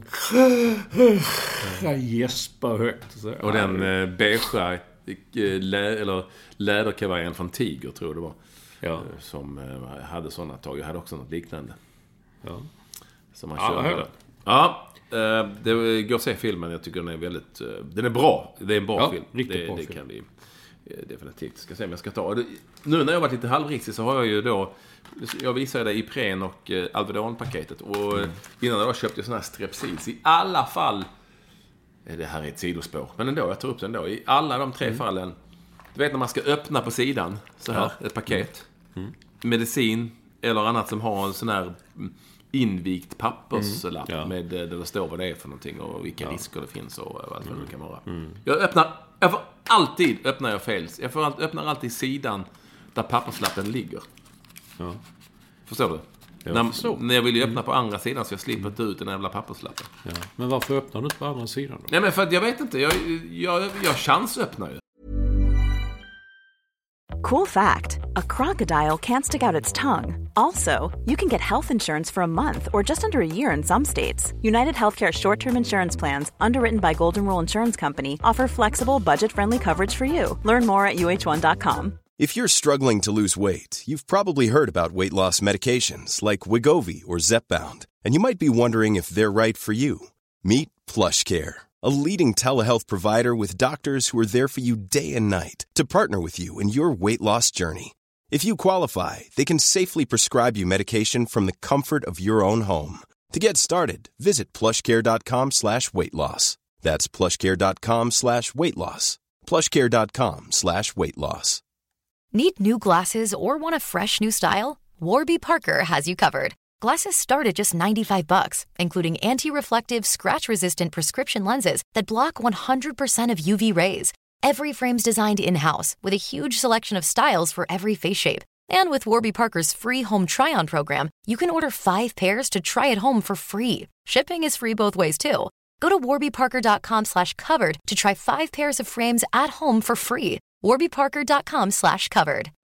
Speaker 5: Jag gäspar högt. Så,
Speaker 4: och den beigea läderkavajen från Tiger, tror jag det var. Ja. Som hade sådana tag. Jag hade också något liknande. Ja. Som man körde. Ja, det går att se filmen. Jag tycker den är väldigt... Den är bra. Det är en bra film.
Speaker 5: Riktigt bra
Speaker 4: det
Speaker 5: film.
Speaker 4: Kan vi definitivt. Ska se om jag ska ta. Nu när jag varit lite halvrixig så har jag ju då... Jag visade det Ipren och Alvedon-paketet. Och innan jag köpte jag såna här Strepsils. I alla fall... Det här är ett sidospår. Men ändå, jag tar upp den då. I alla de 3 fallen... Du vet när man ska öppna på sidan så här, ett paket. Medicin eller annat som har en sån här invikt papperslapp med där det står vad det är för någonting och vilka risker det finns och allt vad det kan vara. Jag får alltid öppna fel. Jag öppnar alltid sidan där papperslappen ligger. Ja. Förstår du? När jag vill ju öppna på andra sidan så jag slipper ta ut den jävla papperslappen.
Speaker 5: Ja. Men varför öppnar du inte på andra sidan då?
Speaker 4: Nej, men för att jag vet inte. Jag chansöppnar ju.
Speaker 6: Cool fact, a crocodile can't stick out its tongue. Also, you can get health insurance for a month or just under a year in some states. United Healthcare short-term insurance plans, underwritten by Golden Rule Insurance Company, offer flexible, budget-friendly coverage for you. Learn more at uh1.com.
Speaker 7: If you're struggling to lose weight, you've probably heard about weight loss medications like Wegovy or Zepbound, and you might be wondering if they're right for you. Meet PlushCare, a leading telehealth provider with doctors who are there for you day and night to partner with you in your weight loss journey. If you qualify, they can safely prescribe you medication from the comfort of your own home. To get started, visit plushcare.com/weight-loss. That's plushcare.com/weight-loss. plushcare.com/weight-loss.
Speaker 8: Need new glasses or want a fresh new style? Warby Parker has you covered. Glasses start at just $95, including anti-reflective, scratch-resistant prescription lenses that block 100% of UV rays. Every frame's designed in-house with a huge selection of styles for every face shape. And with Warby Parker's free home try-on program, you can order 5 pairs to try at home for free. Shipping is free both ways, too. Go to warbyparker.com/covered to try 5 pairs of frames at home for free. warbyparker.com/covered.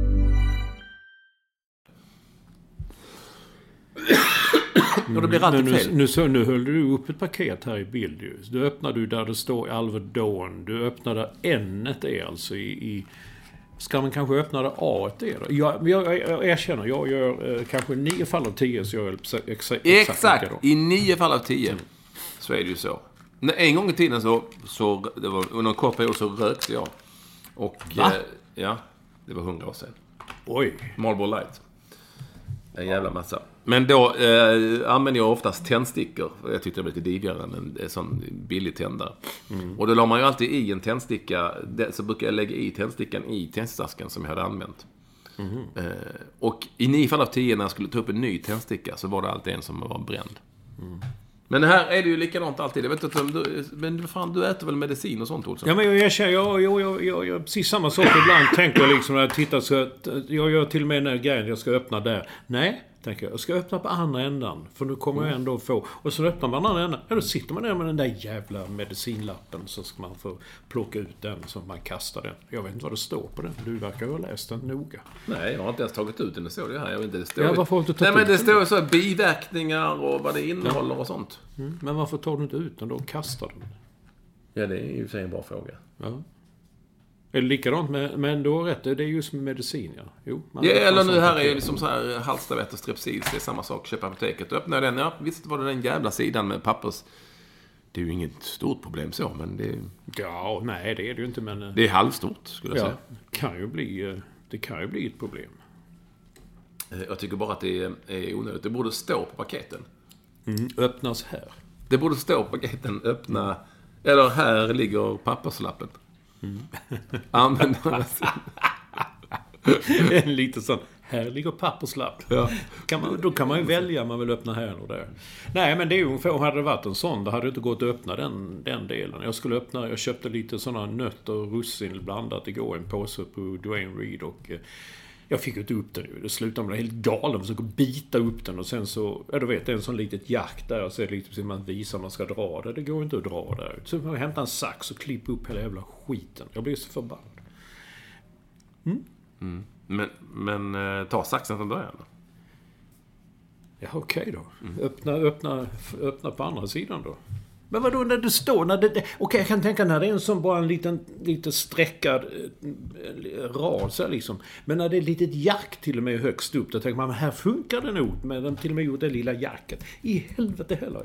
Speaker 4: Och det blir alltid fel.
Speaker 5: Nu höll du upp ett paket här i bild ju. Du öppnar du där det står Alvedon. Du öppnar där N-et är alltså i... Ska man kanske öppna där A-et är då? Jag erkänner, jag gör kanske 9 fall av 10 så jag är exakt då.
Speaker 4: I 9 fall av 10 så är det ju så. En gång i tiden så det var under en kort period så rökte jag. Och ja, det var 100 år sedan.
Speaker 5: Oj.
Speaker 4: Marlboro Light. En jävla massa. Men då använder jag oftast tändstickor. Jag tyckte det var lite divigare än en sån billig tändare. Och då la man ju alltid i en tändsticka. Så brukar jag lägga i tändstickan i tändstasken som jag hade använt. Och i 9 fall av 10 när jag skulle ta upp en ny tändsticka så var det alltid en som var bränd. Men här är det ju likadant alltid. Jag vet inte om men fan, du äter väl medicin och sånt också?
Speaker 5: Ja, men jag precis samma sak. Ibland tänker jag liksom när jag tittar så att jag gör till och med den här grejen jag ska öppna där. Nej, tänker jag ska öppna på andra ändan. För nu kommer jag ändå få... Och så öppnar man andra ändan. Ja, då sitter man där med den där jävla medicinlappen. Så ska man få plocka ut den så man kastar den. Jag vet inte vad det står på den. Du verkar ha läst den noga.
Speaker 4: Nej, jag har inte ens tagit ut den. Det står det här. Jag vet inte, det står
Speaker 5: varför har du inte
Speaker 4: tagit ut den? Det står så biverkningar och vad det innehåller och sånt.
Speaker 5: Men varför tar du inte ut den då och kastar den?
Speaker 4: Ja, det är ju en bra fråga.
Speaker 5: Ja. Är det likadant men du har rätt, det är just med medicin, ja. Jo,
Speaker 4: eller nu här är ju liksom så här halstavett och strepsil, det är samma sak, köpa apoteket. Öppnar den, ja, visst var det den jävla sidan med pappers. Det är ju inget stort problem så, men det...
Speaker 5: Ja, nej, det är det ju inte, men...
Speaker 4: Det är halvstort, skulle jag säga.
Speaker 5: Det kan ju bli ett problem.
Speaker 4: Jag tycker bara att det är onödigt. Det borde stå på paketen.
Speaker 5: Öppnas här.
Speaker 4: Det borde stå på paketen, öppna... Eller här ligger papperslappen. Använd
Speaker 5: en liten sån. Här ligger papperslapp. Ja. Då kan man ju välja om man vill öppna här och där. Nej, men det är ju ungefär, hade det varit en sån, då hade det inte gått att öppna den delen. Jag köpte lite såna nötter och russin blandat igår, en påse på Dwayne Reed och jag fick inte upp den nu. Det slutade med helt galen. Jag försöker bita upp den och sen så... Ja, du vet, det är en sån litet jack där. Och så är det lite precis man visar man ska dra det. Det går inte att dra där. Så man hämta en sax och klippa upp hela jävla skiten. Jag blir så förbannad.
Speaker 4: Men ta saxen från början då.
Speaker 5: Ja, okej då. Öppna på andra sidan då. Men vadå när det står? Okej, jag kan tänka när det är en sån bara en lite sträckad rad så här liksom. Men när det är ett litet jack till och med högst upp, då tänker man, här funkar det nog. Men de till och med gjort det lilla jacket. I helvete heller.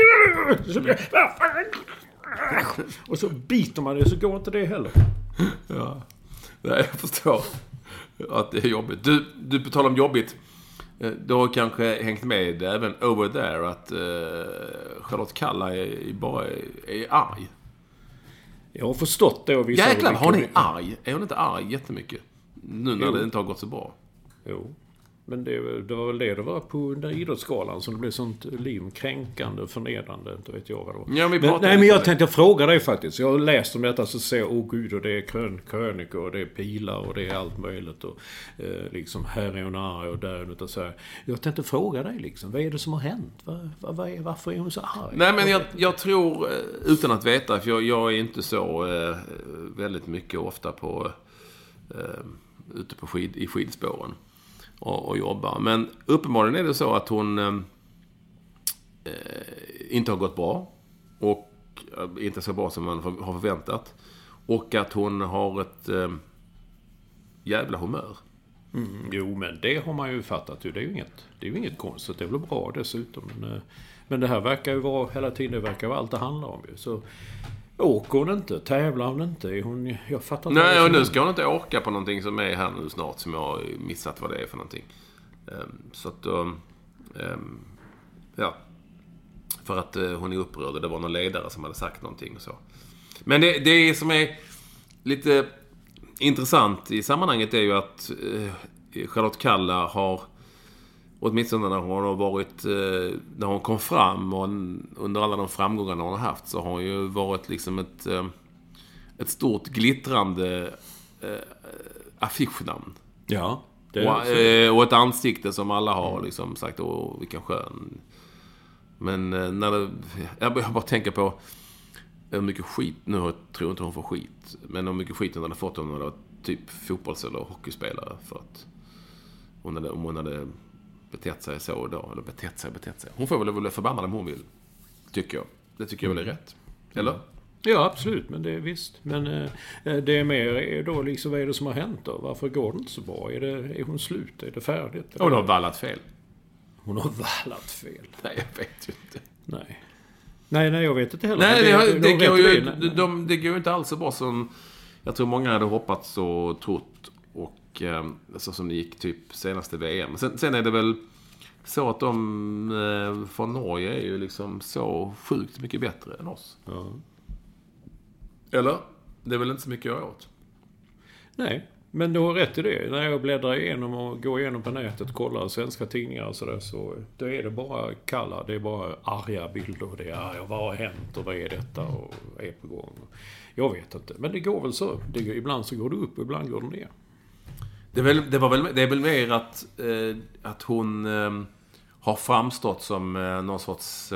Speaker 5: Och så biter man det, så går inte det heller.
Speaker 4: Ja, nej, jag förstår att det är jobbigt. Du på tal om jobbigt. Du har kanske hängt med även over there att Charlotte Kalla är arg.
Speaker 5: Jag har förstått det. Och
Speaker 4: jäklar, har ni arg? Är hon inte arg jättemycket? Nu när det inte har gått så bra.
Speaker 5: Jo. Men det var väl det var på den där idrottsskalan som det blev sånt livkränkande och förnedrande. Inte vet jag vad det var. Men jag tänkte fråga dig faktiskt. Jag har läst om detta så ser gud, och det är krönikor och det är pilar och det är allt möjligt. Och liksom här är hon arg och där och så här. Jag tänkte fråga dig liksom. Vad är det som har hänt? Varför är hon så arg?
Speaker 4: Nej, men jag tror, utan att veta, för jag är inte så väldigt mycket ofta på ute på i skidspåren. Och jobbar. Men uppenbarligen är det så att hon inte har gått bra. Och inte så bra som man har förväntat. Och att hon har ett jävla humör.
Speaker 5: Jo, men det har man ju fattat. Det är ju inget konstigt. Det är väl bra dessutom. Men det här verkar ju vara hela tiden. Det verkar vara allt det handlar om. Så åker hon inte? Tävlar hon inte? Jag fattar inte.
Speaker 4: Nej, och nu ska hon inte åka på någonting som är här nu snart, som jag har missat vad det är för någonting. Så att ja. För att hon är upprörd och det var någon ledare som hade sagt någonting och så. Men det som är lite intressant i sammanhanget är ju att Charlotte Kalla har, åtminstone när hon har varit, när hon kom fram och under alla de framgångarna hon har haft, så har hon ju varit liksom ett stort glittrande affischnamn.
Speaker 5: Ja.
Speaker 4: Och ett ansikte som alla har liksom sagt, åh vilken skön. Men när jag bara tänker på hur mycket skit, nu tror jag inte hon får skit, men hur mycket skit hon hade fått om hon var typ fotbolls- eller hockeyspelare, för att om hon hade betett sig så då, eller betett sig. Hon får väl förbannad om hon vill, tycker jag. Det tycker jag väl är rätt. Eller?
Speaker 5: Ja, absolut, men det är visst. Men det är mer då liksom, vad är det som har hänt då? Varför går det inte så bra? Är hon slut? Är det färdigt?
Speaker 4: Hon har vallat fel.
Speaker 5: Hon har vallat fel?
Speaker 4: Nej, jag vet ju inte.
Speaker 5: Nej, jag vet inte heller.
Speaker 4: Nej, det går ju inte alls så bra som jag tror många hade hoppats och trott, och så som det gick typ senaste VM. Sen är det väl så att de från Norge är ju liksom så sjukt mycket bättre än oss.
Speaker 5: Ja.
Speaker 4: Eller? Det är väl inte så mycket jag har åt.
Speaker 5: Nej, men du har rätt i det. När jag bläddrar igenom och går igenom på nätet och kollar svenska tidningar och sådär, så då är det bara Kalla. Det är bara arga bilder. Det är vad har hänt och vad är detta och vad är på gång. Jag vet inte. Men det går väl så. Ibland så går det upp och ibland går det ner.
Speaker 4: Det är väl mer att hon har framstått som någon sorts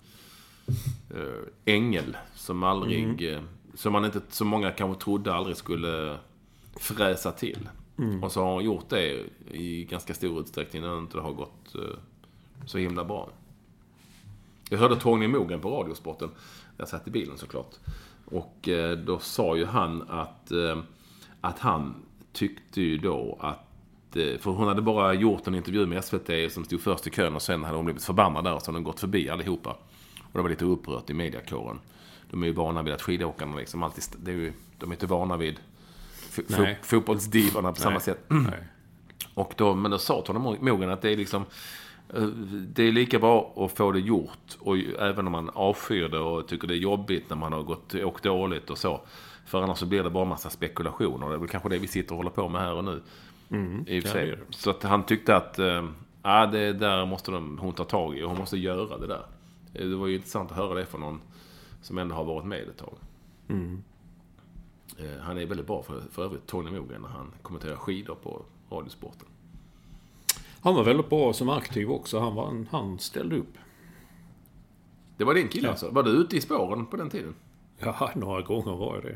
Speaker 4: ängel som aldrig... Som många kanske trodde aldrig skulle fräsa till. Och så har hon gjort det i ganska stor utsträckning när det inte har gått så himla bra. Jag hörde Tony Mogen på Radiosporten. Jag satt i bilen såklart. Och då sa ju han att han tyckte ju då att... För hon hade bara gjort en intervju med SVT som stod först i kön, och sen hade hon blivit förbannad där, och så hade hon gått förbi allihopa. Och det var lite upprört i mediakåren. De är ju vana vid att skidåkarna liksom alltid... de är inte vana vid fotbollsdivarna på samma sätt.
Speaker 5: Nej.
Speaker 4: Men då sa Tony Mogen att det är liksom... Det är lika bra att få det gjort, och även om man avskyr det och tycker det är jobbigt när man har åkt dåligt och så. För annars så blir det bara en massa spekulationer. Det är väl kanske det vi sitter och håller på med här och nu. I och för sig. Så att han tyckte att det där måste hon ta tag i, och hon måste göra det där. Det var ju intressant att höra det från någon som ändå har varit med ett tag. Han är väldigt bra för övrigt, Tony Mogen, när han kommenterar skidor på Radiosporten.
Speaker 5: Han var väldigt bra som aktiv också. Han ställde upp.
Speaker 4: Det var din kille alltså? Var du ute i spåren på den tiden?
Speaker 5: Ja, några gånger var jag det.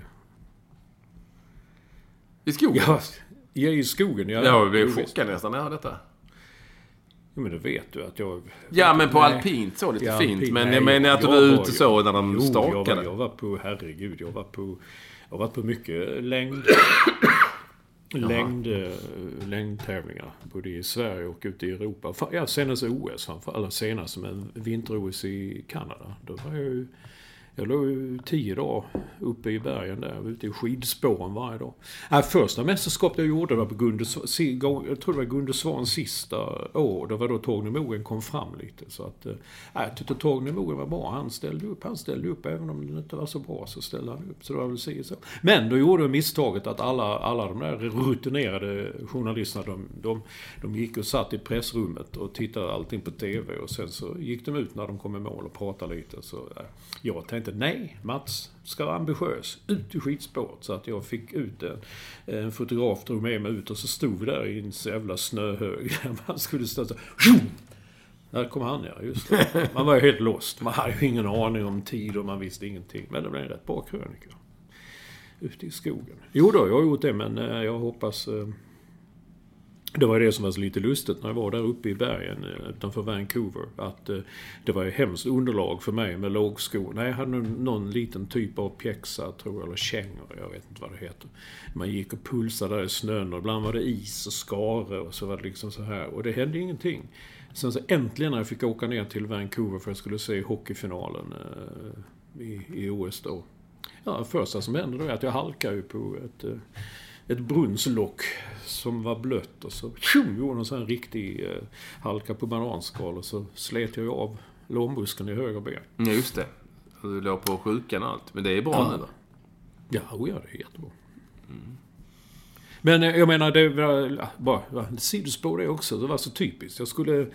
Speaker 4: I skogen?
Speaker 5: Ja, i skogen.
Speaker 4: Jag blev chockad nästan när jag hörde detta.
Speaker 5: Ja, men det vet du att jag...
Speaker 4: Ja, men på alpint så lite fint. Men jag menar att du var ute så när de stakade.
Speaker 5: Jag var på, herregud, jag har varit på mycket längdtävlingar. Både i Sverige och ute i Europa. Ja, senast OS, eller senast med vinter-OS i Kanada. Då var jag låg 10 dagar uppe i bergen där, ute i skidspåren varje dag. Första mästerskapet jag gjorde var på jag tror det var Gunde Svans sista år. Det var då Tony Mogen kom fram lite. Så att, jag tyckte Tony Mogen var bra. Han ställde upp, även om det inte var så bra så ställde han upp. Så det var väl så. Men då gjorde jag misstaget att alla de där rutinerade journalisterna, de gick och satt i pressrummet och tittade allting på tv, och sen så gick de ut när de kom i mål och pratade lite. Så jag tänkte, nej, Mats ska vara ambitiös, ut i skidspåret. Så att jag fick ut en fotograf, drog med mig ut, och så stod vi där i en jävla snöhög. Man skulle stå så. Där kom han, ja, just det. Man var ju helt lost. Man hade ju ingen aning om tid och man visste ingenting. Men det blev en rätt bra krönika. Ute i skogen. Jo då, jag har gjort det, men jag hoppas... Det var det som var så lite lustigt när jag var där uppe i bergen utanför Vancouver. Att det var ju hemskt underlag för mig med lågskor. Nej, jag hade någon liten typ av pjäxa, tror jag, eller kängor, jag vet inte vad det heter. Man gick och pulsade där i snön, och ibland var det is och skare, och så var det liksom så här. Och det hände ingenting. Sen så äntligen när jag fick åka ner till Vancouver för att jag skulle se hockeyfinalen i OS då. Ja, första som hände då är att jag halkade på ett brunnslock som var blött, och så gjorde en sån här riktig halka på bananskal, och så slet jag av lårbusken i höger ben.
Speaker 4: Ja, just det. Du låg på sjukan och allt. Men det är bra nu, va?
Speaker 5: Ja, det är jättebra. Men jag menar, det var bara sidospår det också. Det var så typiskt. Jag skulle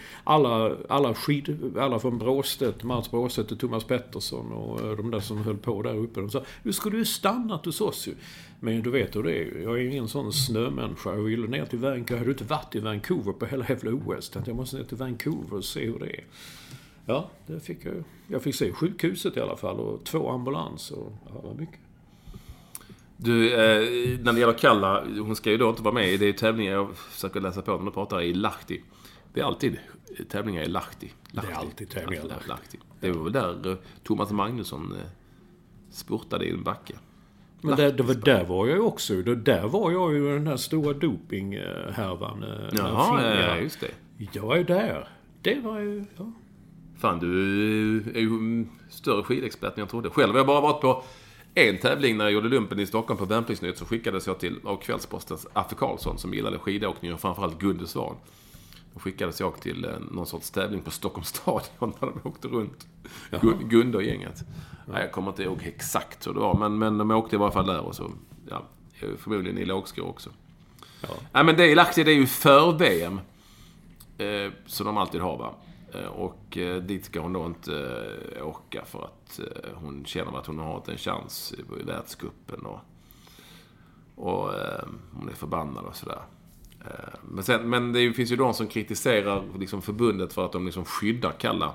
Speaker 5: alla från Bråstedt, Mats Bråstedt och Thomas Pettersson och de där som höll på där uppe. De sa, du skulle ju stannat hos oss ju. Men du vet hur det är. Jag är ingen sån snömänniska. Jag ville ner till Vancouver. Jag hade inte varit i Vancouver på hela jävla OS. Jag måste ner till Vancouver och se hur det är. Ja, det fick jag. Jag fick se sjukhuset i alla fall och 2 ambulanser. Ja, det var mycket.
Speaker 4: Du, när det gäller Kalla, hon ska ju då inte vara med. Det är tävlingar, jag försöker läsa på när du pratar, i Lahti. Det är alltid tävlingar i Lahti.
Speaker 5: Det är alltid tävlingar i
Speaker 4: Lahti. Det var väl där Thomas Magnusson spurtade i en backe.
Speaker 5: Men där var jag ju också. Där var jag ju den här stora dopinghärvan.
Speaker 4: Ja, just det.
Speaker 5: Jag var ju där. Det var ju... Ja.
Speaker 4: Fan, du är ju större skidexpert än jag trodde. Själv har jag bara varit på en tävling när jag gjorde lumpen i Stockholm på Värnpliktsnytt, så skickades jag till av Kvällspostens Affe Karlsson som gillade skidåkning och framförallt Gunde Svan. Då skickades jag till någon sorts tävling på Stockholms stadion när de åkte runt. Gunde och gänget. Nej, jag kommer inte ihåg exakt så det var, men de åkte i varje fall där och så, ja, förmodligen i lågskor också. Ja. Nej, men det är Lahti, det är ju för VM som de alltid har, va? Och dit ska hon då inte åka för att hon känner att hon har inte en chans i världscupen och hon är förbannad och sådär. Men det finns ju de som kritiserar liksom förbundet för att de liksom skyddar Kalla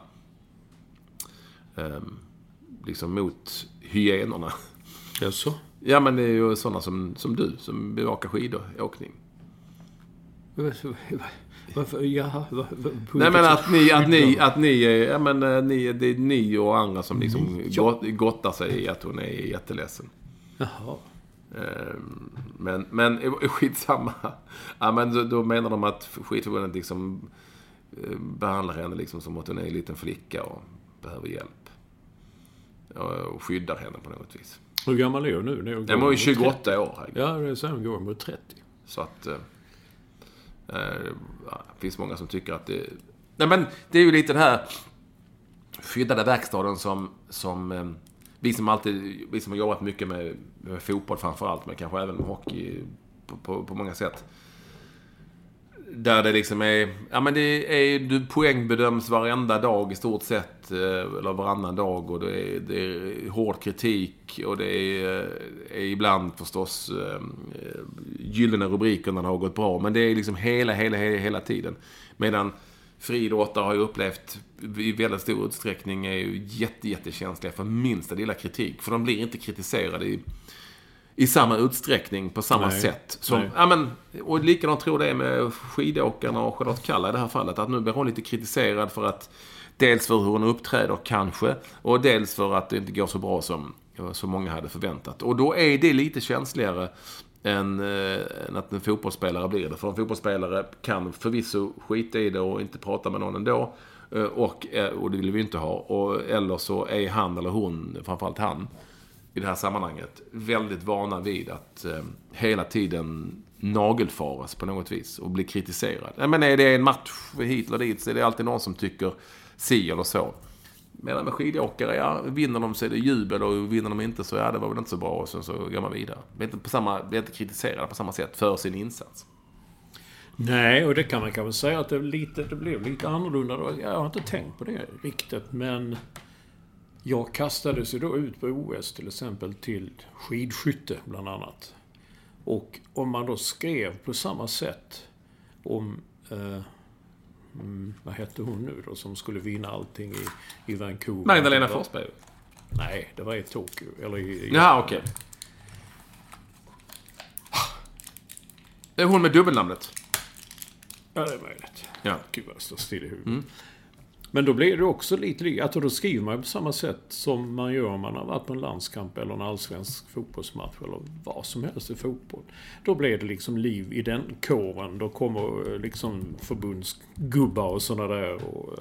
Speaker 4: liksom mot hyenorna.
Speaker 5: Ja, så?
Speaker 4: Ja, men det är ju sådana som du som bevakar skidåkning.
Speaker 5: Varför? Ja,
Speaker 4: nej, men att ni det är ni och andra som liksom gottar sig i att hon är jätteledsen.
Speaker 5: Jaha.
Speaker 4: Men skitsamma. Ja, men då menar de att skidförbundet liksom behandlar henne liksom som att hon är en liten flicka och behöver hjälp. Och skyddar henne på något vis.
Speaker 5: Hur gammal är hon nu?
Speaker 4: Den var ju 28 år. Här.
Speaker 5: Ja, det är så hon går mot 30. Så
Speaker 4: att det finns många som tycker att det... Nej, men det är ju lite den här skyddade verkstaden som vi som har jobbat mycket med fotboll framförallt, men kanske även med hockey på många sätt. Där det liksom är... Ja, men det är du poängbedöms varenda dag i stort sett, eller varannan dag, och det är hård kritik och det är ibland förstås gyllene rubriker när det har gått bra, men det är liksom hela tiden. Medan friidrottare har ju upplevt i väldigt stor utsträckning är ju jättekänsliga för minsta lilla kritik, för de blir inte kritiserade i samma utsträckning på samma sätt som, ja, men, och likadant tror det är med skidåkarna och Charlotte Kalla i det här fallet, att nu blir hon lite kritiserad för att dels för hur hon uppträder kanske, och dels för att det inte går så bra som många hade förväntat. Och då är det lite känsligare än att en fotbollsspelare blir det. För en fotbollsspelare kan förvisso skita i det och inte prata med någon ändå, och det vill vi inte ha, eller så är han eller hon, framförallt han i det här sammanhanget, väldigt vana vid att hela tiden nagelfaras på något vis och bli kritiserad. Men är det en match hit eller dit så är det alltid någon som tycker si eller så. Medan med skidåkare, ja, vinner de så är det jubel, och vinner de inte så, ja, det var väl inte så bra, och så går man vidare. Blir inte kritiserad på samma sätt för sin insats.
Speaker 5: Nej, och det kan man kanske säga att det blev lite annorlunda då. Jag har inte tänkt på det riktigt, men jag kastades ju då ut på OS till exempel till skidskytte bland annat. Och om man då skrev på samma sätt om vad hette hon nu då som skulle vinna allting i Vancouver?
Speaker 4: Magdalena Forsberg.
Speaker 5: Nej, det var i Tokyo eller
Speaker 4: ja, okej. Det är hon med dubbelnamnet.
Speaker 5: Ja, det är möjligt.
Speaker 4: Ja.
Speaker 5: Gud vad det står still i huvudet. Men då blir det också lite... Då skriver man på samma sätt som man gör om man har varit på en landskamp eller en allsvensk fotbollsmatch eller vad som helst i fotboll. Då blir det liksom liv i den kåren. Då kommer liksom förbundsgubbar och sådana där och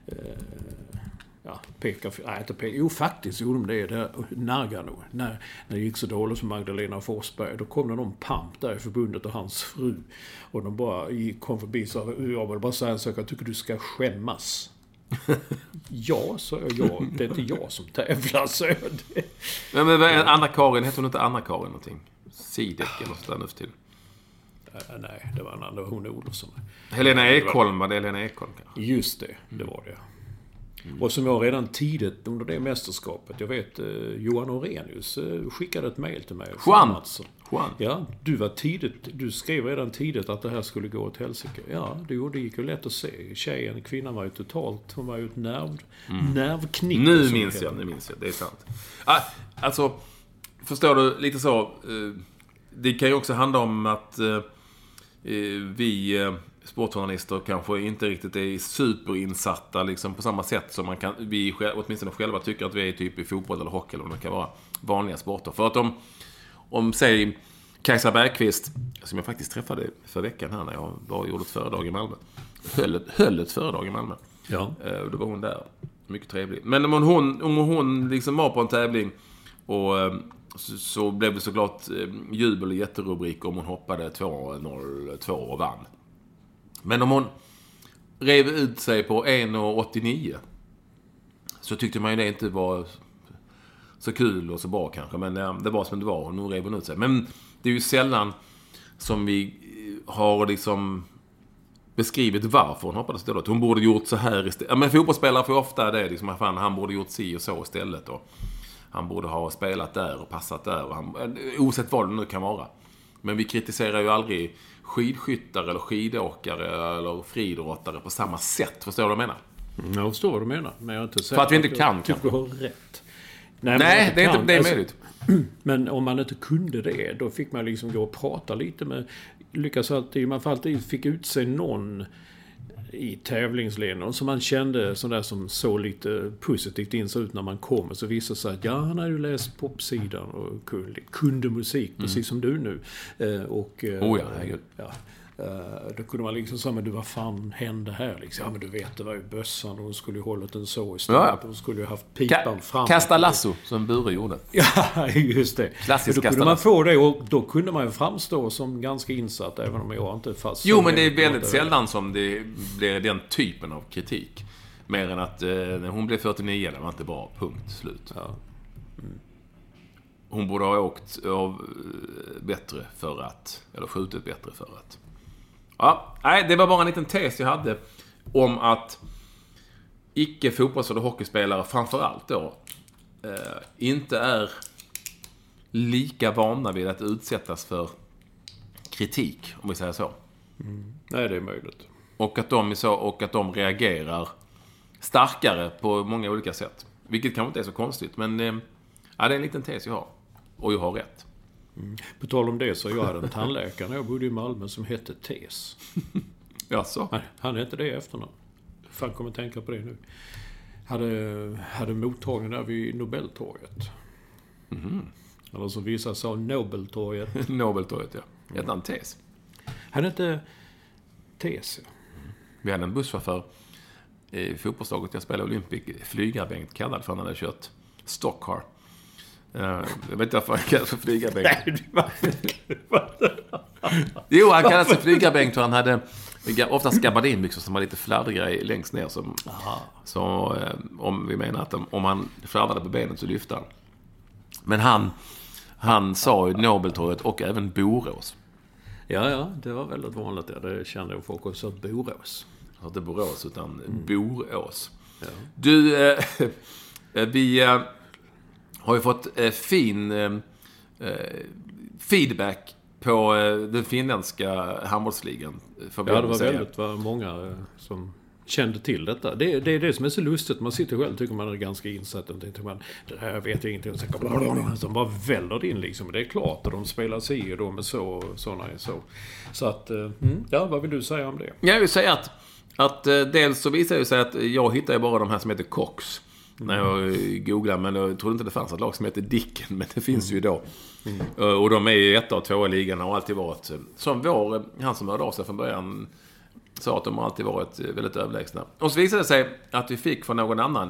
Speaker 5: pekar... Nej, inte pekar. Jo, faktiskt gjorde de det. Nagano. När det gick så dåligt som Magdalena Forsberg, då kom det någon pamp där i förbundet och hans fru. Och de bara kom förbi och sa, jag vill bara säga en sak, jag tycker du ska skämmas. Ja, så jag. Det är inte jag som tävlar, så det.
Speaker 4: Men Anna-Karin, heter hon inte Anna-Karin någonting? Sidek eller sådär nu för tiden.
Speaker 5: Nej, det var en annan, hon Olofsson.
Speaker 4: Helena Ekholm, var det Helena Ekholm kanske?
Speaker 5: Just det var det. Och som jag redan tidigt under det mästerskapet, jag vet Johan Orenius skickade ett mejl till mig.
Speaker 4: Juan.
Speaker 5: Ja, du skrev redan tidigt att det här skulle gå åt helsike. Ja, det gick ju lätt att se. Kvinnan var ju totalt, hon var ju ett nervknick.
Speaker 4: Nu minns jag, det är sant. Alltså, förstår du, lite så, det kan ju också handla om att vi sportjournalister kanske inte riktigt är superinsatta liksom, på samma sätt som vi åtminstone själva tycker att vi är typ i fotboll eller hockey eller vad det kan vara, vanliga sporter. För att om säg Kajsa Bergqvist, som jag faktiskt träffade för veckan här när jag var och gjorde ett föredrag i Malmö. Höll ett föredrag i Malmö.
Speaker 5: Ja.
Speaker 4: Då var hon där. Mycket trevlig. Men om hon liksom var på en tävling och så blev det såklart jubel och jätterubrik om hon hoppade 2.02 och vann. Men om hon rev ut sig på 1.89 så tyckte man ju det inte var så kul och så bra kanske. Men det var som det var och nu rev hon ut sig. Men det är ju sällan som vi har liksom beskrivit varför hon hoppade istället. Hon borde gjort så här istället. Ja, men fotbollsspelare får ofta det. Liksom, han borde gjort si och så istället. Och han borde ha spelat där och passat där. Och oavsett vad det nu kan vara. Men vi kritiserar ju aldrig skidskyttare eller skidåkare eller friidrottare på samma sätt. Förstår du vad jag menar?
Speaker 5: Jag förstår vad du menar. Men jag är inte säker
Speaker 4: för att vi inte kan.
Speaker 5: Jag tycker du har rätt.
Speaker 4: Nej, det är inte det möjligt.
Speaker 5: Men om man inte kunde det, då fick man liksom gå och prata lite med... Lyckas alltid, man alltid fick ut sig någon i tävlingsledningen som man kände sådär som så lite positivt insåg ut när man kom. Så visade sig att han hade ju läst popsidan och kunde musik, precis som du nu. Då kunde man liksom säga, men du, vad fan hände här liksom? Ja, men du vet, det var ju bössan och hon skulle ju hållit den så istället. Ja. Hon skulle ju haft pipan fram.
Speaker 4: Kasta lasso, som Bure gjorde.
Speaker 5: Ja, just det.
Speaker 4: Klassiskt.
Speaker 5: Då kunde man få det och då kunde man ju framstå som ganska insatt, även om jag inte fast.
Speaker 4: Jo, men det är väldigt sällan som det blir den typen av kritik. Mer än att när hon blev 49, det var inte bra, punkt, slut. Ja. Hon borde ha åkt bättre för att, eller skjutit bättre för att. Ja, nej, det var bara en liten tes jag hade om att icke-fotbolls- eller hockeyspelare framförallt då inte är lika vana vid att utsättas för kritik, om vi säger så.
Speaker 5: Nej, det är möjligt.
Speaker 4: Och att de reagerar starkare på många olika sätt. Vilket kanske inte är så konstigt, men det är en liten tes jag har. Och jag har rätt.
Speaker 5: På tal om det så jag hade en tandläkare när jag bodde i Malmö som hette Tes.
Speaker 4: Jaså?
Speaker 5: Han hette det i efternamn. Fan, kommer tänka på det nu. Hade mottagning där vid Nobeltorget. Eller som vissa sa, Nobeltorget.
Speaker 4: Nobeltorget, ja. Hette han Tes?
Speaker 5: Han hette Tes, ja.
Speaker 4: Vi hade en busschaufför i fotbollslaget jag spelade Olympic. Flygarbänkt kallad för han hade kört Stockcar. Jag vet inte varför han kallade för flygarbänk. Jo, han kallade sig flygarbänk för han hade oftast gabardinbyxor som var lite fladdriga längst ner. Så om vi menar att om han fladdrade på benet så lyfte han. Men han sa ju Nobeltorget och även Borås.
Speaker 5: Ja, det var väldigt vanligt. Det kände jag folk också, Borås.
Speaker 4: Inte Borås utan Borås. Ja. Du, vi har ju fått fin feedback på den finländska handbollsligan.
Speaker 5: Ja, det var många som kände till detta. Det är det som är så lustigt. Man sitter själv och tycker man är ganska insatt. Och tycker man, det här vet jag inte. Så bara väller in liksom. Det är klart att de spelar sig och de är så, sådana är så. Så att, vad vill du säga om det?
Speaker 4: Jag vill säga att dels så visar det sig att jag hittar ju bara de här som heter Cox. När jag googlar, men jag trodde inte det fanns ett lag som heter Dicken, men det finns ju idag. Och de är ju 1 och 2 i ligan och har alltid varit, som han som hörde av sig från början sa att de har alltid varit väldigt överlägsna. Och så visade det sig att vi fick från någon annan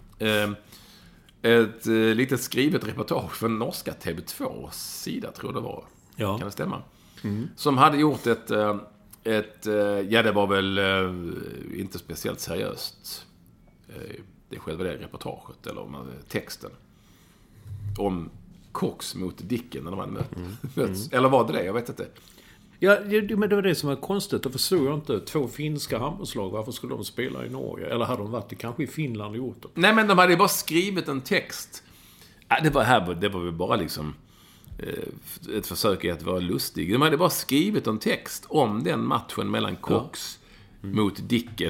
Speaker 4: ett litet skrivet reportage från norska TV2 sida, tror jag det var. Ja. Kan det stämma? Som hade gjort det var väl inte speciellt seriöst det är själva det reportaget, eller om texten. Om Cox mot Dicken när de möts. Eller var det? Jag vet inte.
Speaker 5: Ja, men det var det som var konstigt. Då förstod jag inte. 2 finska handbollslag, varför skulle de spela i Norge? Eller hade de varit kanske i Finland och gjort det?
Speaker 4: Nej, men de hade bara skrivit en text. Det var väl bara liksom ett försök att vara lustig. De hade bara skrivit en text om den matchen mellan Cox mot Dicken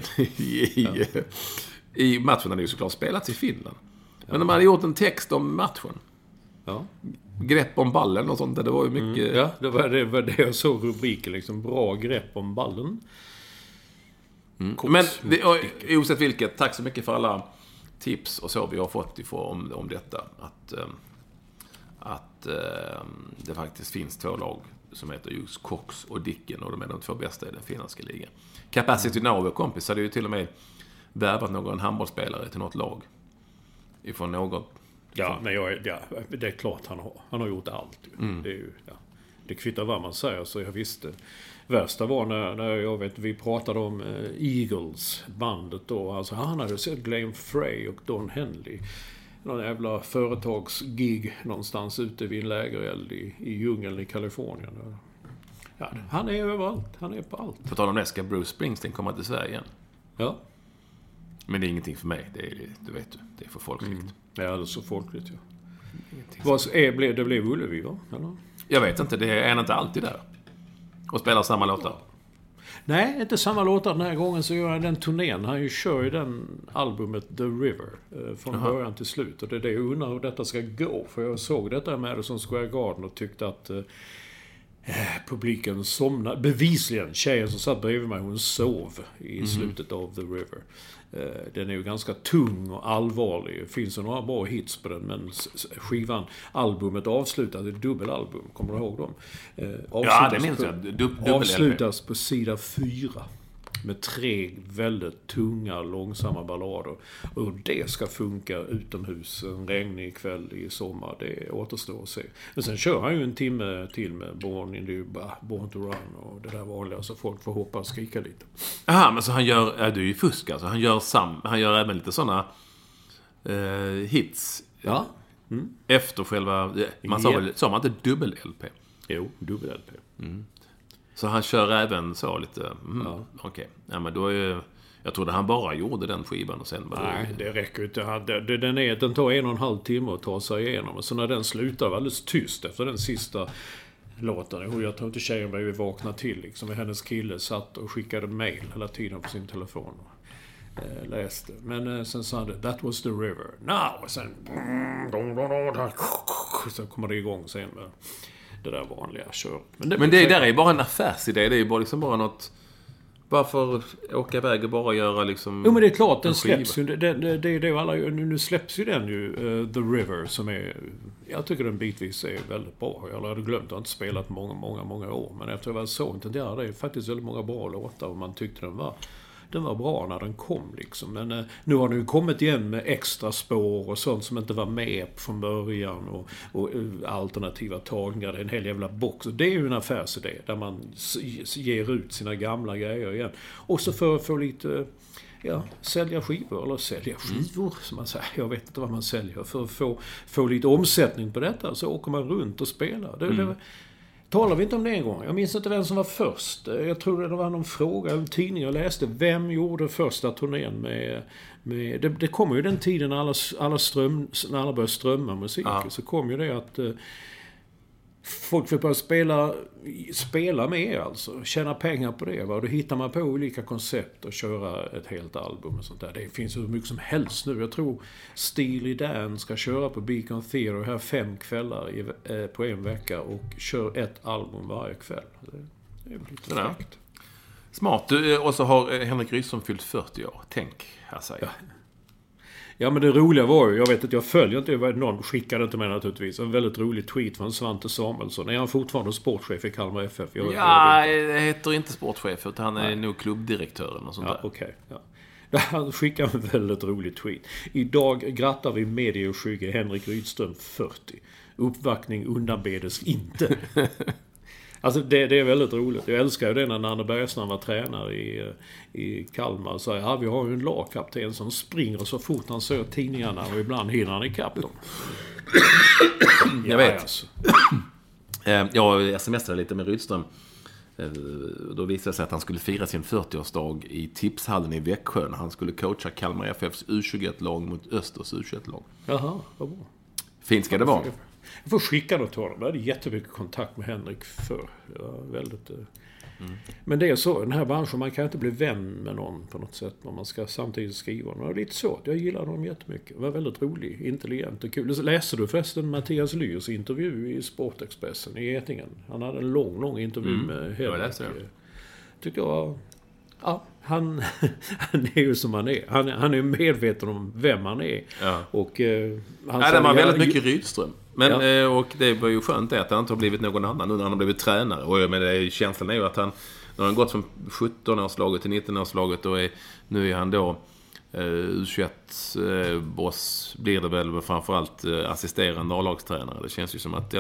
Speaker 4: i matchen hade ju såklart spelats i Finland. Men de hade gjort en text om matchen.
Speaker 5: Ja.
Speaker 4: Grepp om ballen och sånt där. Det var ju mycket...
Speaker 5: Ja, det var det jag såg rubriken liksom. Bra grepp om ballen.
Speaker 4: Men oavsett vilket, tack så mycket för alla tips och så vi har fått om detta. Att det faktiskt finns 2 lag som heter just Cox och Dicken, och de är de 2 bästa i den finländska ligan. Capacity Now, kompis, hade ju till och med värvat någon handbollsspelare till något lag. Ifrån något.
Speaker 5: Ja, men det är klart han har gjort allt. Det är ju, det kvittar vad man säger, så jag visste. Värsta var när vi pratade om Eagles, bandet då. Alltså han hade sett Glenn Frey och Don Henley. Någon jävla företagsgig någonstans ute vid en lägereld i djungeln i Kalifornien. Ja, han är överallt. Han är på allt.
Speaker 4: På tal om det, ska Bruce Springsteen komma till Sverige igen?
Speaker 5: Ja.
Speaker 4: Men det är ingenting för mig. Det vet du. Det är för folkligt.
Speaker 5: Ja, det är så folkligt, ja. Det blev Ullevi, va? Eller?
Speaker 4: Jag vet inte. Det är inte alltid där. Och spelar samma låtar.
Speaker 5: Nej, inte samma låtar. Den här gången så gör han den turnén. Han kör ju den albumet The River från början till slut. Och det är det jag undrar hur detta ska gå. För jag såg detta med Madison Square Garden och tyckte att publiken somnade. Bevisligen, tjejen som satt bredvid mig, hon sov i slutet av The River. Den är ju ganska tung och allvarlig. Det finns några bra hits på den, men albumet avslutas, ett dubbelalbum. Kommer du ihåg dem?
Speaker 4: Ja, det minns jag.
Speaker 5: Avslutas på sida 4 med 3 väldigt tunga, långsamma ballader. Och hur det ska funka utomhus en regnig kväll i sommar, det återstår att se. Men sen kör han ju en timme till med Born to Run och det där vanliga, så folk får hoppa och skrika lite.
Speaker 4: Aha, men så han gör, det är ju fusk alltså. Han gör även lite sådana hits. Ja. Efter själva, man sa man inte dubbel-LP?
Speaker 5: Jo, dubbel-LP.
Speaker 4: Så han kör även så lite... Okej. Ja, men då är ju... Jag trodde han bara gjorde den skivan och sen...
Speaker 5: Nej, det räcker inte. Den tar 1,5 timme att ta sig igenom. Och så när den slutar var alldeles tyst efter den sista låten. Jag tror inte tjejen blev vakna till. Liksom. Hennes kille satt och skickade mail hela tiden på sin telefon. Läste. Men sen sa det, that was the river. Now! Och sen... Så kommer det igång sen med... det där vanliga kör.
Speaker 4: Men det där är bara en affärsidé. Det är bara liksom bara något... Varför åka iväg och bara göra liksom...
Speaker 5: Jo, men det är klart, den släpps ju. Nu släpps ju den ju, The River, som är... Jag tycker den bitvis är väldigt bra. Jag hade glömt att jag inte spelat många år. Men efter jag var så intenderad, det är faktiskt väldigt många bra låtar och man tyckte den var bra när den kom liksom. Men nu har den ju kommit igen med extra spår och sånt som inte var med från början och alternativa tagningar. Det är en hel jävla box. Och det är ju en affärsidé där man ger ut sina gamla grejer igen. Och så för att få lite... sälja skivor, eller sälja skivor som man säger. Jag vet inte vad man säljer. För att få lite omsättning på detta så åker man runt och spelar. Talar vi inte om det en gång? Jag minns inte vem som var först. Jag tror det var någon fråga eller tidning jag läste. Vem gjorde första turnén med det kommer ju den tiden när alla började strömma musik. Ja. Så kom ju det att folk fick börja spela med, alltså. Tjäna pengar på det. Va? Då hittar man på olika koncept och köra ett helt album och sånt där. Det finns ju mycket som helst nu. Jag tror Steely Dan ska köra på Beacon Theatre här 5 kvällar på en vecka och kör ett album varje kväll. Det är lite fräckt.
Speaker 4: Smart. Och så har Henrik Rydström fyllt 40 år. Tänk, här säger.
Speaker 5: Ja, men det roliga var ju, jag vet att jag följer inte, någon skickade inte mig naturligtvis, en väldigt rolig tweet från Svante Samuelsson. Är han fortfarande sportchef i Kalmar FF?
Speaker 4: Det heter inte sportchef, utan han är nog klubbdirektören och sånt där.
Speaker 5: Okej. Ja. Han skickade en väldigt rolig tweet. Idag grattar vi medieoskygge Henrik Rydström 40. Uppvaktning undanbedes inte. Alltså det är väldigt roligt. Jag älskar ju det när Nanne Bergstrand var tränare i Kalmar och sa vi har ju en lagkapten som springer så fort han ser tidningarna och ibland hinner han ikapp dem.
Speaker 4: Jag vet. Alltså. Jag smsade lite med Rydström. Då visade det sig att han skulle fira sin 40-årsdag i Tipshallen i Växjö. Han skulle coacha Kalmar FFs U21-lag mot Östers U21-lag.
Speaker 5: Jaha, vad bra.
Speaker 4: Fint ska det vara.
Speaker 5: Jag får skicka något till honom. Jag hade jättemycket kontakt med Henrik förr. Det var väldigt... Men det är så, den här branschen, man kan inte bli vän med någon på något sätt när man ska samtidigt skriva. Men det är lite så. Jag gillar honom jättemycket. Det var väldigt rolig, intelligent och kul. Läste du förresten Mattias Lyrs intervju i Sportexpressen i Getingen? Han hade en lång intervju med Henrik. Tyckte jag... Ja, han är ju som han är. Han är medveten om vem han är. Ja. Och det
Speaker 4: var väldigt mycket Rydström. Men, och det var ju skönt att han inte har blivit någon annan nu när han har blivit tränare. Och känslan är ju att han har gått från 17-årslaget till 19-årslaget och nu är han då U21-boss, blir det väl framförallt assisterande A-lagstränare. Det känns ju som att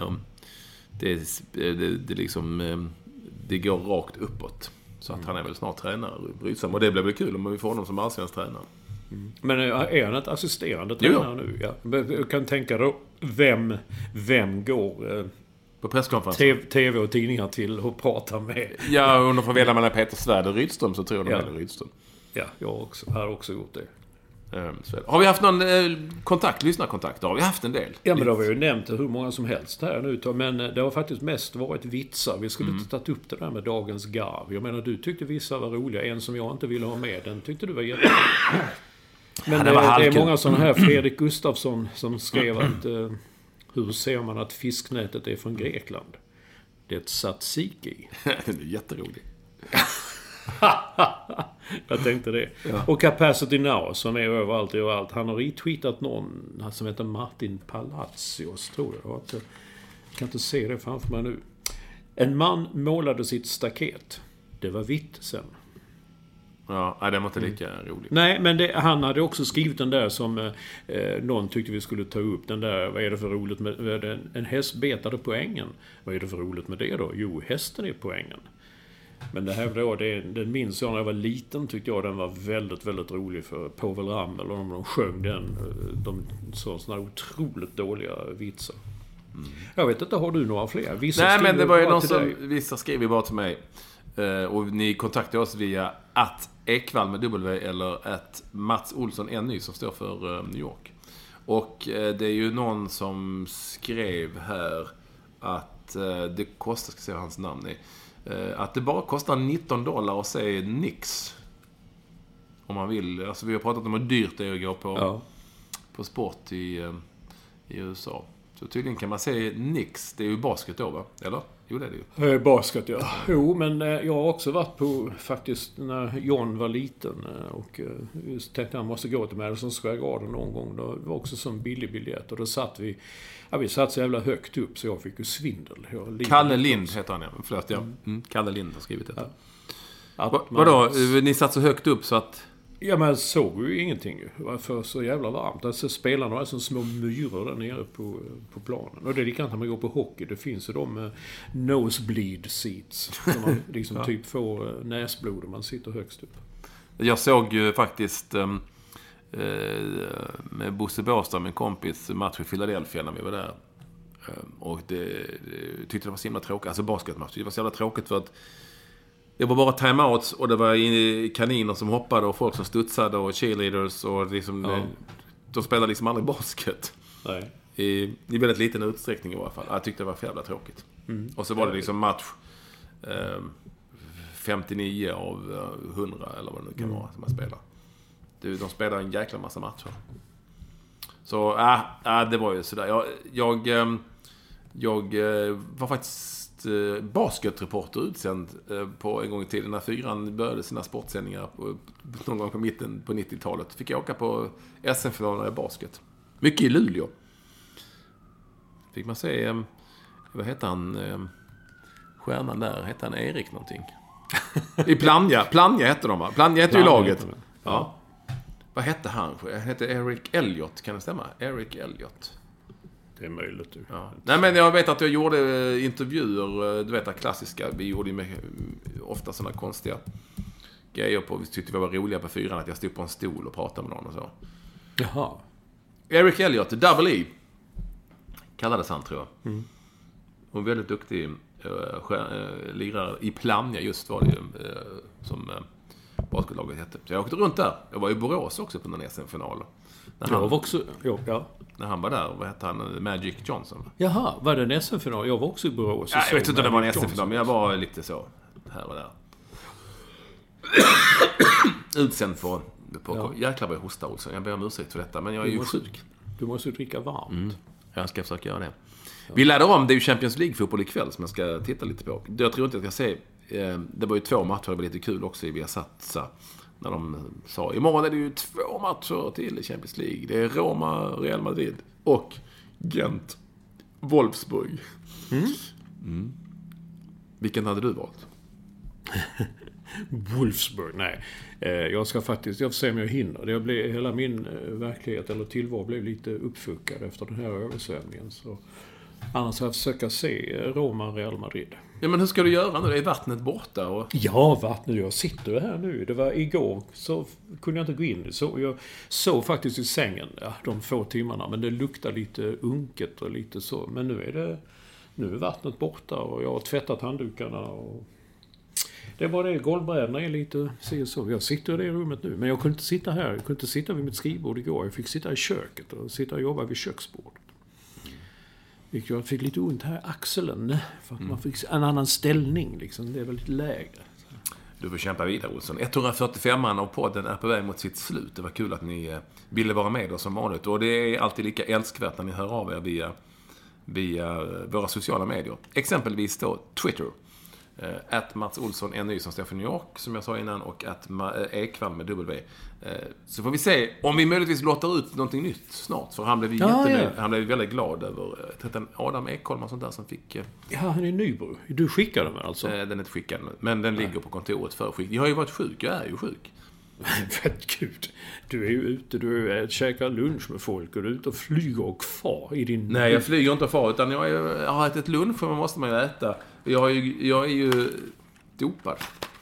Speaker 4: det går rakt uppåt. Så att han är väl snart tränare, Rydström. Och det blir väl kul om vi får honom som allsvensk tränare.
Speaker 5: Men är han ett assisterande tränare nu? Ja. Jag kan tänka då, vem går
Speaker 4: på presskonferensen?
Speaker 5: TV och tidningar till och prata med?
Speaker 4: Ja, om de får välja mellan Peter Svärd och Rydström så tror jag de väljer Rydström.
Speaker 5: Ja, jag har också gjort det.
Speaker 4: Har vi haft någon lyssnarkontakt? Har vi haft en del?
Speaker 5: Ja, men då har vi ju nämnt hur många som helst här nu. Men det har faktiskt mest varit vitsar. Vi skulle inte tagit upp det där med dagens garv. Jag menar, du tyckte vissa var roliga. En som jag inte ville ha med, den tyckte du var jättebra. Men det är många sådana här. Fredrik Gustafsson som skrev att hur ser man att fisknätet är från Grekland? Det är ett tzatziki.
Speaker 4: Det är jätteroligt.
Speaker 5: Jag tänkte det. Ja. Och Capacity Now som är överallt. Han har retweetat någon som heter Martin Palacios, tror jag. Jag kan inte se det framför mig nu. En man målade sitt staket. Det var vitt sen.
Speaker 4: Ja, det var inte lika roligt.
Speaker 5: Nej, men han hade också skrivit den där som någon tyckte vi skulle ta upp. Den där, vad är det för roligt med en häst betade på ängen. Vad är det för roligt med det då? Jo, hästen är på ängen. Men det här då, den minns jag när jag var liten, tyckte jag den var väldigt, väldigt rolig för Povel Ramel och de sjöng den. De sa såna otroligt dåliga vitsar. Jag vet inte, har du några fler?
Speaker 4: Nej, men det var ju någon som vissa skriver bara till mig. Och ni kontaktade oss via @ekvall med W eller @Mats Olsson NY som står för New York. Och det är ju någon som skrev här att det kostar, ska se vad hans namn är, att det bara kostar $19 att se Knicks. Om man vill. Alltså vi har pratat om hur dyrt det är att gå på sport i USA. Så tydligen kan man se Knicks. Det är ju basket då, va? Eller? Jo, det är det ju.
Speaker 5: Basket, ja. Jo, men jag har också varit på, faktiskt, när John var liten och just tänkte han måste gå till Madison Square Garden någon gång. Det var också som billig biljett. Och då satt vi satt så jävla högt upp så jag fick ju svindel.
Speaker 4: Kalle Lind heter han, ja. Förlåt, ja. Kalle Lind har skrivit det. Ja. Vadå? Ni satt så högt upp så att...
Speaker 5: Ja, men såg ju ingenting ju. Det var för så jävla varmt. Alltså spelarna var som små myror där nere på planen. Och det är likadant när man går på hockey. Det finns ju de nosebleed seats. Som man liksom typ får näsblod om man sitter högst upp.
Speaker 4: Jag såg ju faktiskt med Bosse Båstad, min kompis, match i Philadelphia när vi var där. Och tyckte det var så himla tråkigt. Alltså basketmatch. Det var så jävla tråkigt för att det var bara timeouts och det var kaniner som hoppade och folk som studsade och cheerleaders och liksom, de spelade liksom aldrig basket. Nej. I väldigt liten utsträckning i alla fall. Jag tyckte det var för jävla tråkigt. Och så var det liksom match 59 av 100 eller vad det nu kan vara som man spelar. De spelar en jäkla massa matcher. Så det var ju sådär. Jag var faktiskt basketreporter utsänd på en gång i tiden när Fyran började sina sportsändningar någon gång på mitten på 90-talet. Fick jag åka på SM-finalerna i basket. Mycket i Luleå. Fick man se vad heter han stjärnan där, heter han Erik någonting. I Plannja hette de, va? Plannja hette ju laget. Vad hette han? Han hette Eric Elliott, kan det stämma? Eric Elliott.
Speaker 5: Det är möjligt.
Speaker 4: Ja. Nej, men jag vet att jag gjorde intervjuer, du vet, klassiska. Vi gjorde med ofta sådana konstiga grejer på. Vi tyckte vi var roliga på 4, att jag stod på en stol och pratade med någon och så.
Speaker 5: Jaha.
Speaker 4: Eric Elliott, Double E, kallades han, tror jag. Hon är väldigt duktig lirare i Plannja, just var det ju, som basketlaget hette. Så jag åkte runt där. Jag var i Borås också på någon SM-final.
Speaker 5: Jag var också... Ja.
Speaker 4: När han var där, vad hette han? Magic Johnson.
Speaker 5: Jaha, var det en SM-final? Jag var också i Borås.
Speaker 4: Ja, jag vet inte om det var en SM-final, men jag var lite så här och där. Utsänd på jäklar vad jag hostar också. Jag ber om ursäkt för detta, men jag är ju sjuk.
Speaker 5: Du måste dricka varmt.
Speaker 4: Jag ska försöka göra det. Vi laddar om, det är ju Champions League-fotboll ikväll som jag ska titta lite på. Jag tror inte att jag ska se... Det var ju 2 matcher, det var lite kul också i Viasat. När de sa, imorgon är det ju 2 matcher till i Champions League. Det är Roma, Real Madrid och Gent, Wolfsburg. Vilken hade du valt?
Speaker 5: Wolfsburg, nej. Jag får se om jag hinner. Hela min verklighet eller tillvaro blev lite uppfuckad efter den här översvämningen. Så annars har jag försökt se Roma, Real Madrid.
Speaker 4: Ja, men hur ska du göra nu? Det är vattnet borta. Och...
Speaker 5: Ja, vattnet. Jag sitter här nu. Det var igår så kunde jag inte gå in. Så jag sov faktiskt i sängen de få timmarna. Men det luktar lite unket och lite så. Men nu är vattnet borta och jag har tvättat handdukarna. Och det var det. Golvbrädorna är lite så. Jag sitter i det rummet nu. Men jag kunde inte sitta här. Jag kunde inte sitta vid mitt skrivbord igår. Jag fick sitta i köket och sitta och jobba vid köksbordet. Jag fick lite ont här i axeln. För att man fick en annan ställning. Liksom. Det är väldigt lägre.
Speaker 4: Du får kämpa vidare, Olsson. 145an av podden är på väg mot sitt slut. Det var kul att ni ville vara med oss som vanligt. Och det är alltid lika älskvärt när ni hör av er via våra sociala medier. Exempelvis då Twitter. Mats Olsson är ny som står för New York, som jag sa innan, och Ekvall med W. Så får vi se om vi möjligtvis låter ut någonting nytt snart, för han blev han blev väldigt glad över Adam Ekholm och sånt där som fick...
Speaker 5: Ja, han är Nybro. Du skickade den alltså?
Speaker 4: Den är inte skickad, men den ligger på kontoret för skick. Jag har ju varit sjuk, jag är ju sjuk.
Speaker 5: Gud, du är ju ute, du käkar lunch med folk och du är ute och flyger och far i din...
Speaker 4: Nej, jag flyger inte och far, utan jag har ätit lunch, för man måste man ju äta. Jag är ju dopad.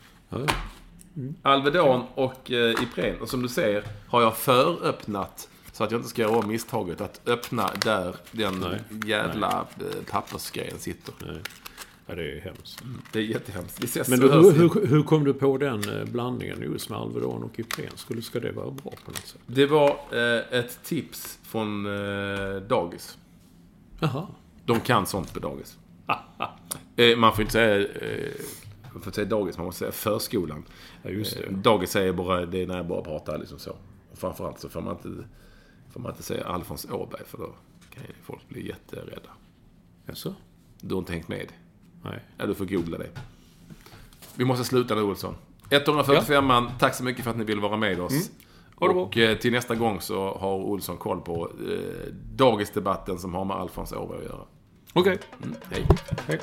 Speaker 4: Alvedon och Ipren. Och som du ser har jag föröppnat, så att jag inte ska göra om misstaget att öppna där den jävla pappersgrejen sitter. Nej.
Speaker 5: Ja, det är hemskt.
Speaker 4: Det är jättehemskt. Vi ses.
Speaker 5: Men hur kom du på den blandningen just med Alvedon och Ipren? Ska det vara bra på något sätt? Det var
Speaker 4: ett tips från dagis.
Speaker 5: Jaha.
Speaker 4: De kan sånt på dagis. Man får inte säga dagis, man måste säga förskolan.
Speaker 5: Ja, just det.
Speaker 4: Dagis säger bara, det är när jag bara pratar liksom så. Och framförallt så får man inte säga Alfons Åberg, för då kan folk bli jätterädda.
Speaker 5: Jaså?
Speaker 4: Du har inte hängt med?
Speaker 5: Nej.
Speaker 4: Ja, du får googla det. Vi måste sluta nu, Olsson. 145an, tack så mycket för att ni vill vara med oss. Och till nästa gång så har Olsson koll på dagisdebatten som har med Alfons Åberg att göra.
Speaker 5: Okej.
Speaker 4: Hej.
Speaker 5: Hej.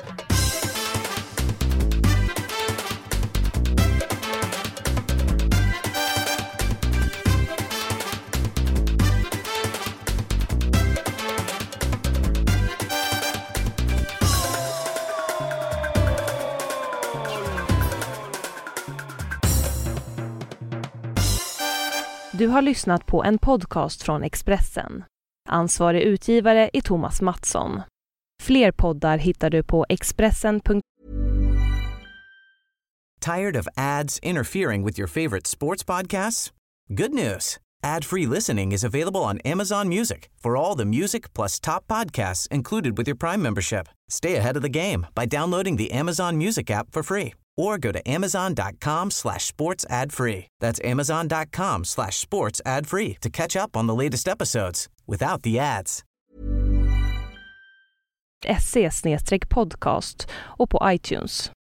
Speaker 3: Du har lyssnat på en podcast från Expressen. Ansvarig utgivare är Thomas Mattsson. Fler poddar hittar du på Expressen.se.
Speaker 1: Tired of ads interfering with your favorite sports podcasts? Good news. Ad-free listening is available on Amazon Music for all the music plus top podcasts included with your Prime membership. Stay ahead of the game by downloading the Amazon Music app for free or go to amazon.com/sports ad free. That's amazon.com/sports ad free to catch up on the latest episodes without the ads.
Speaker 3: .se/podcast och på iTunes.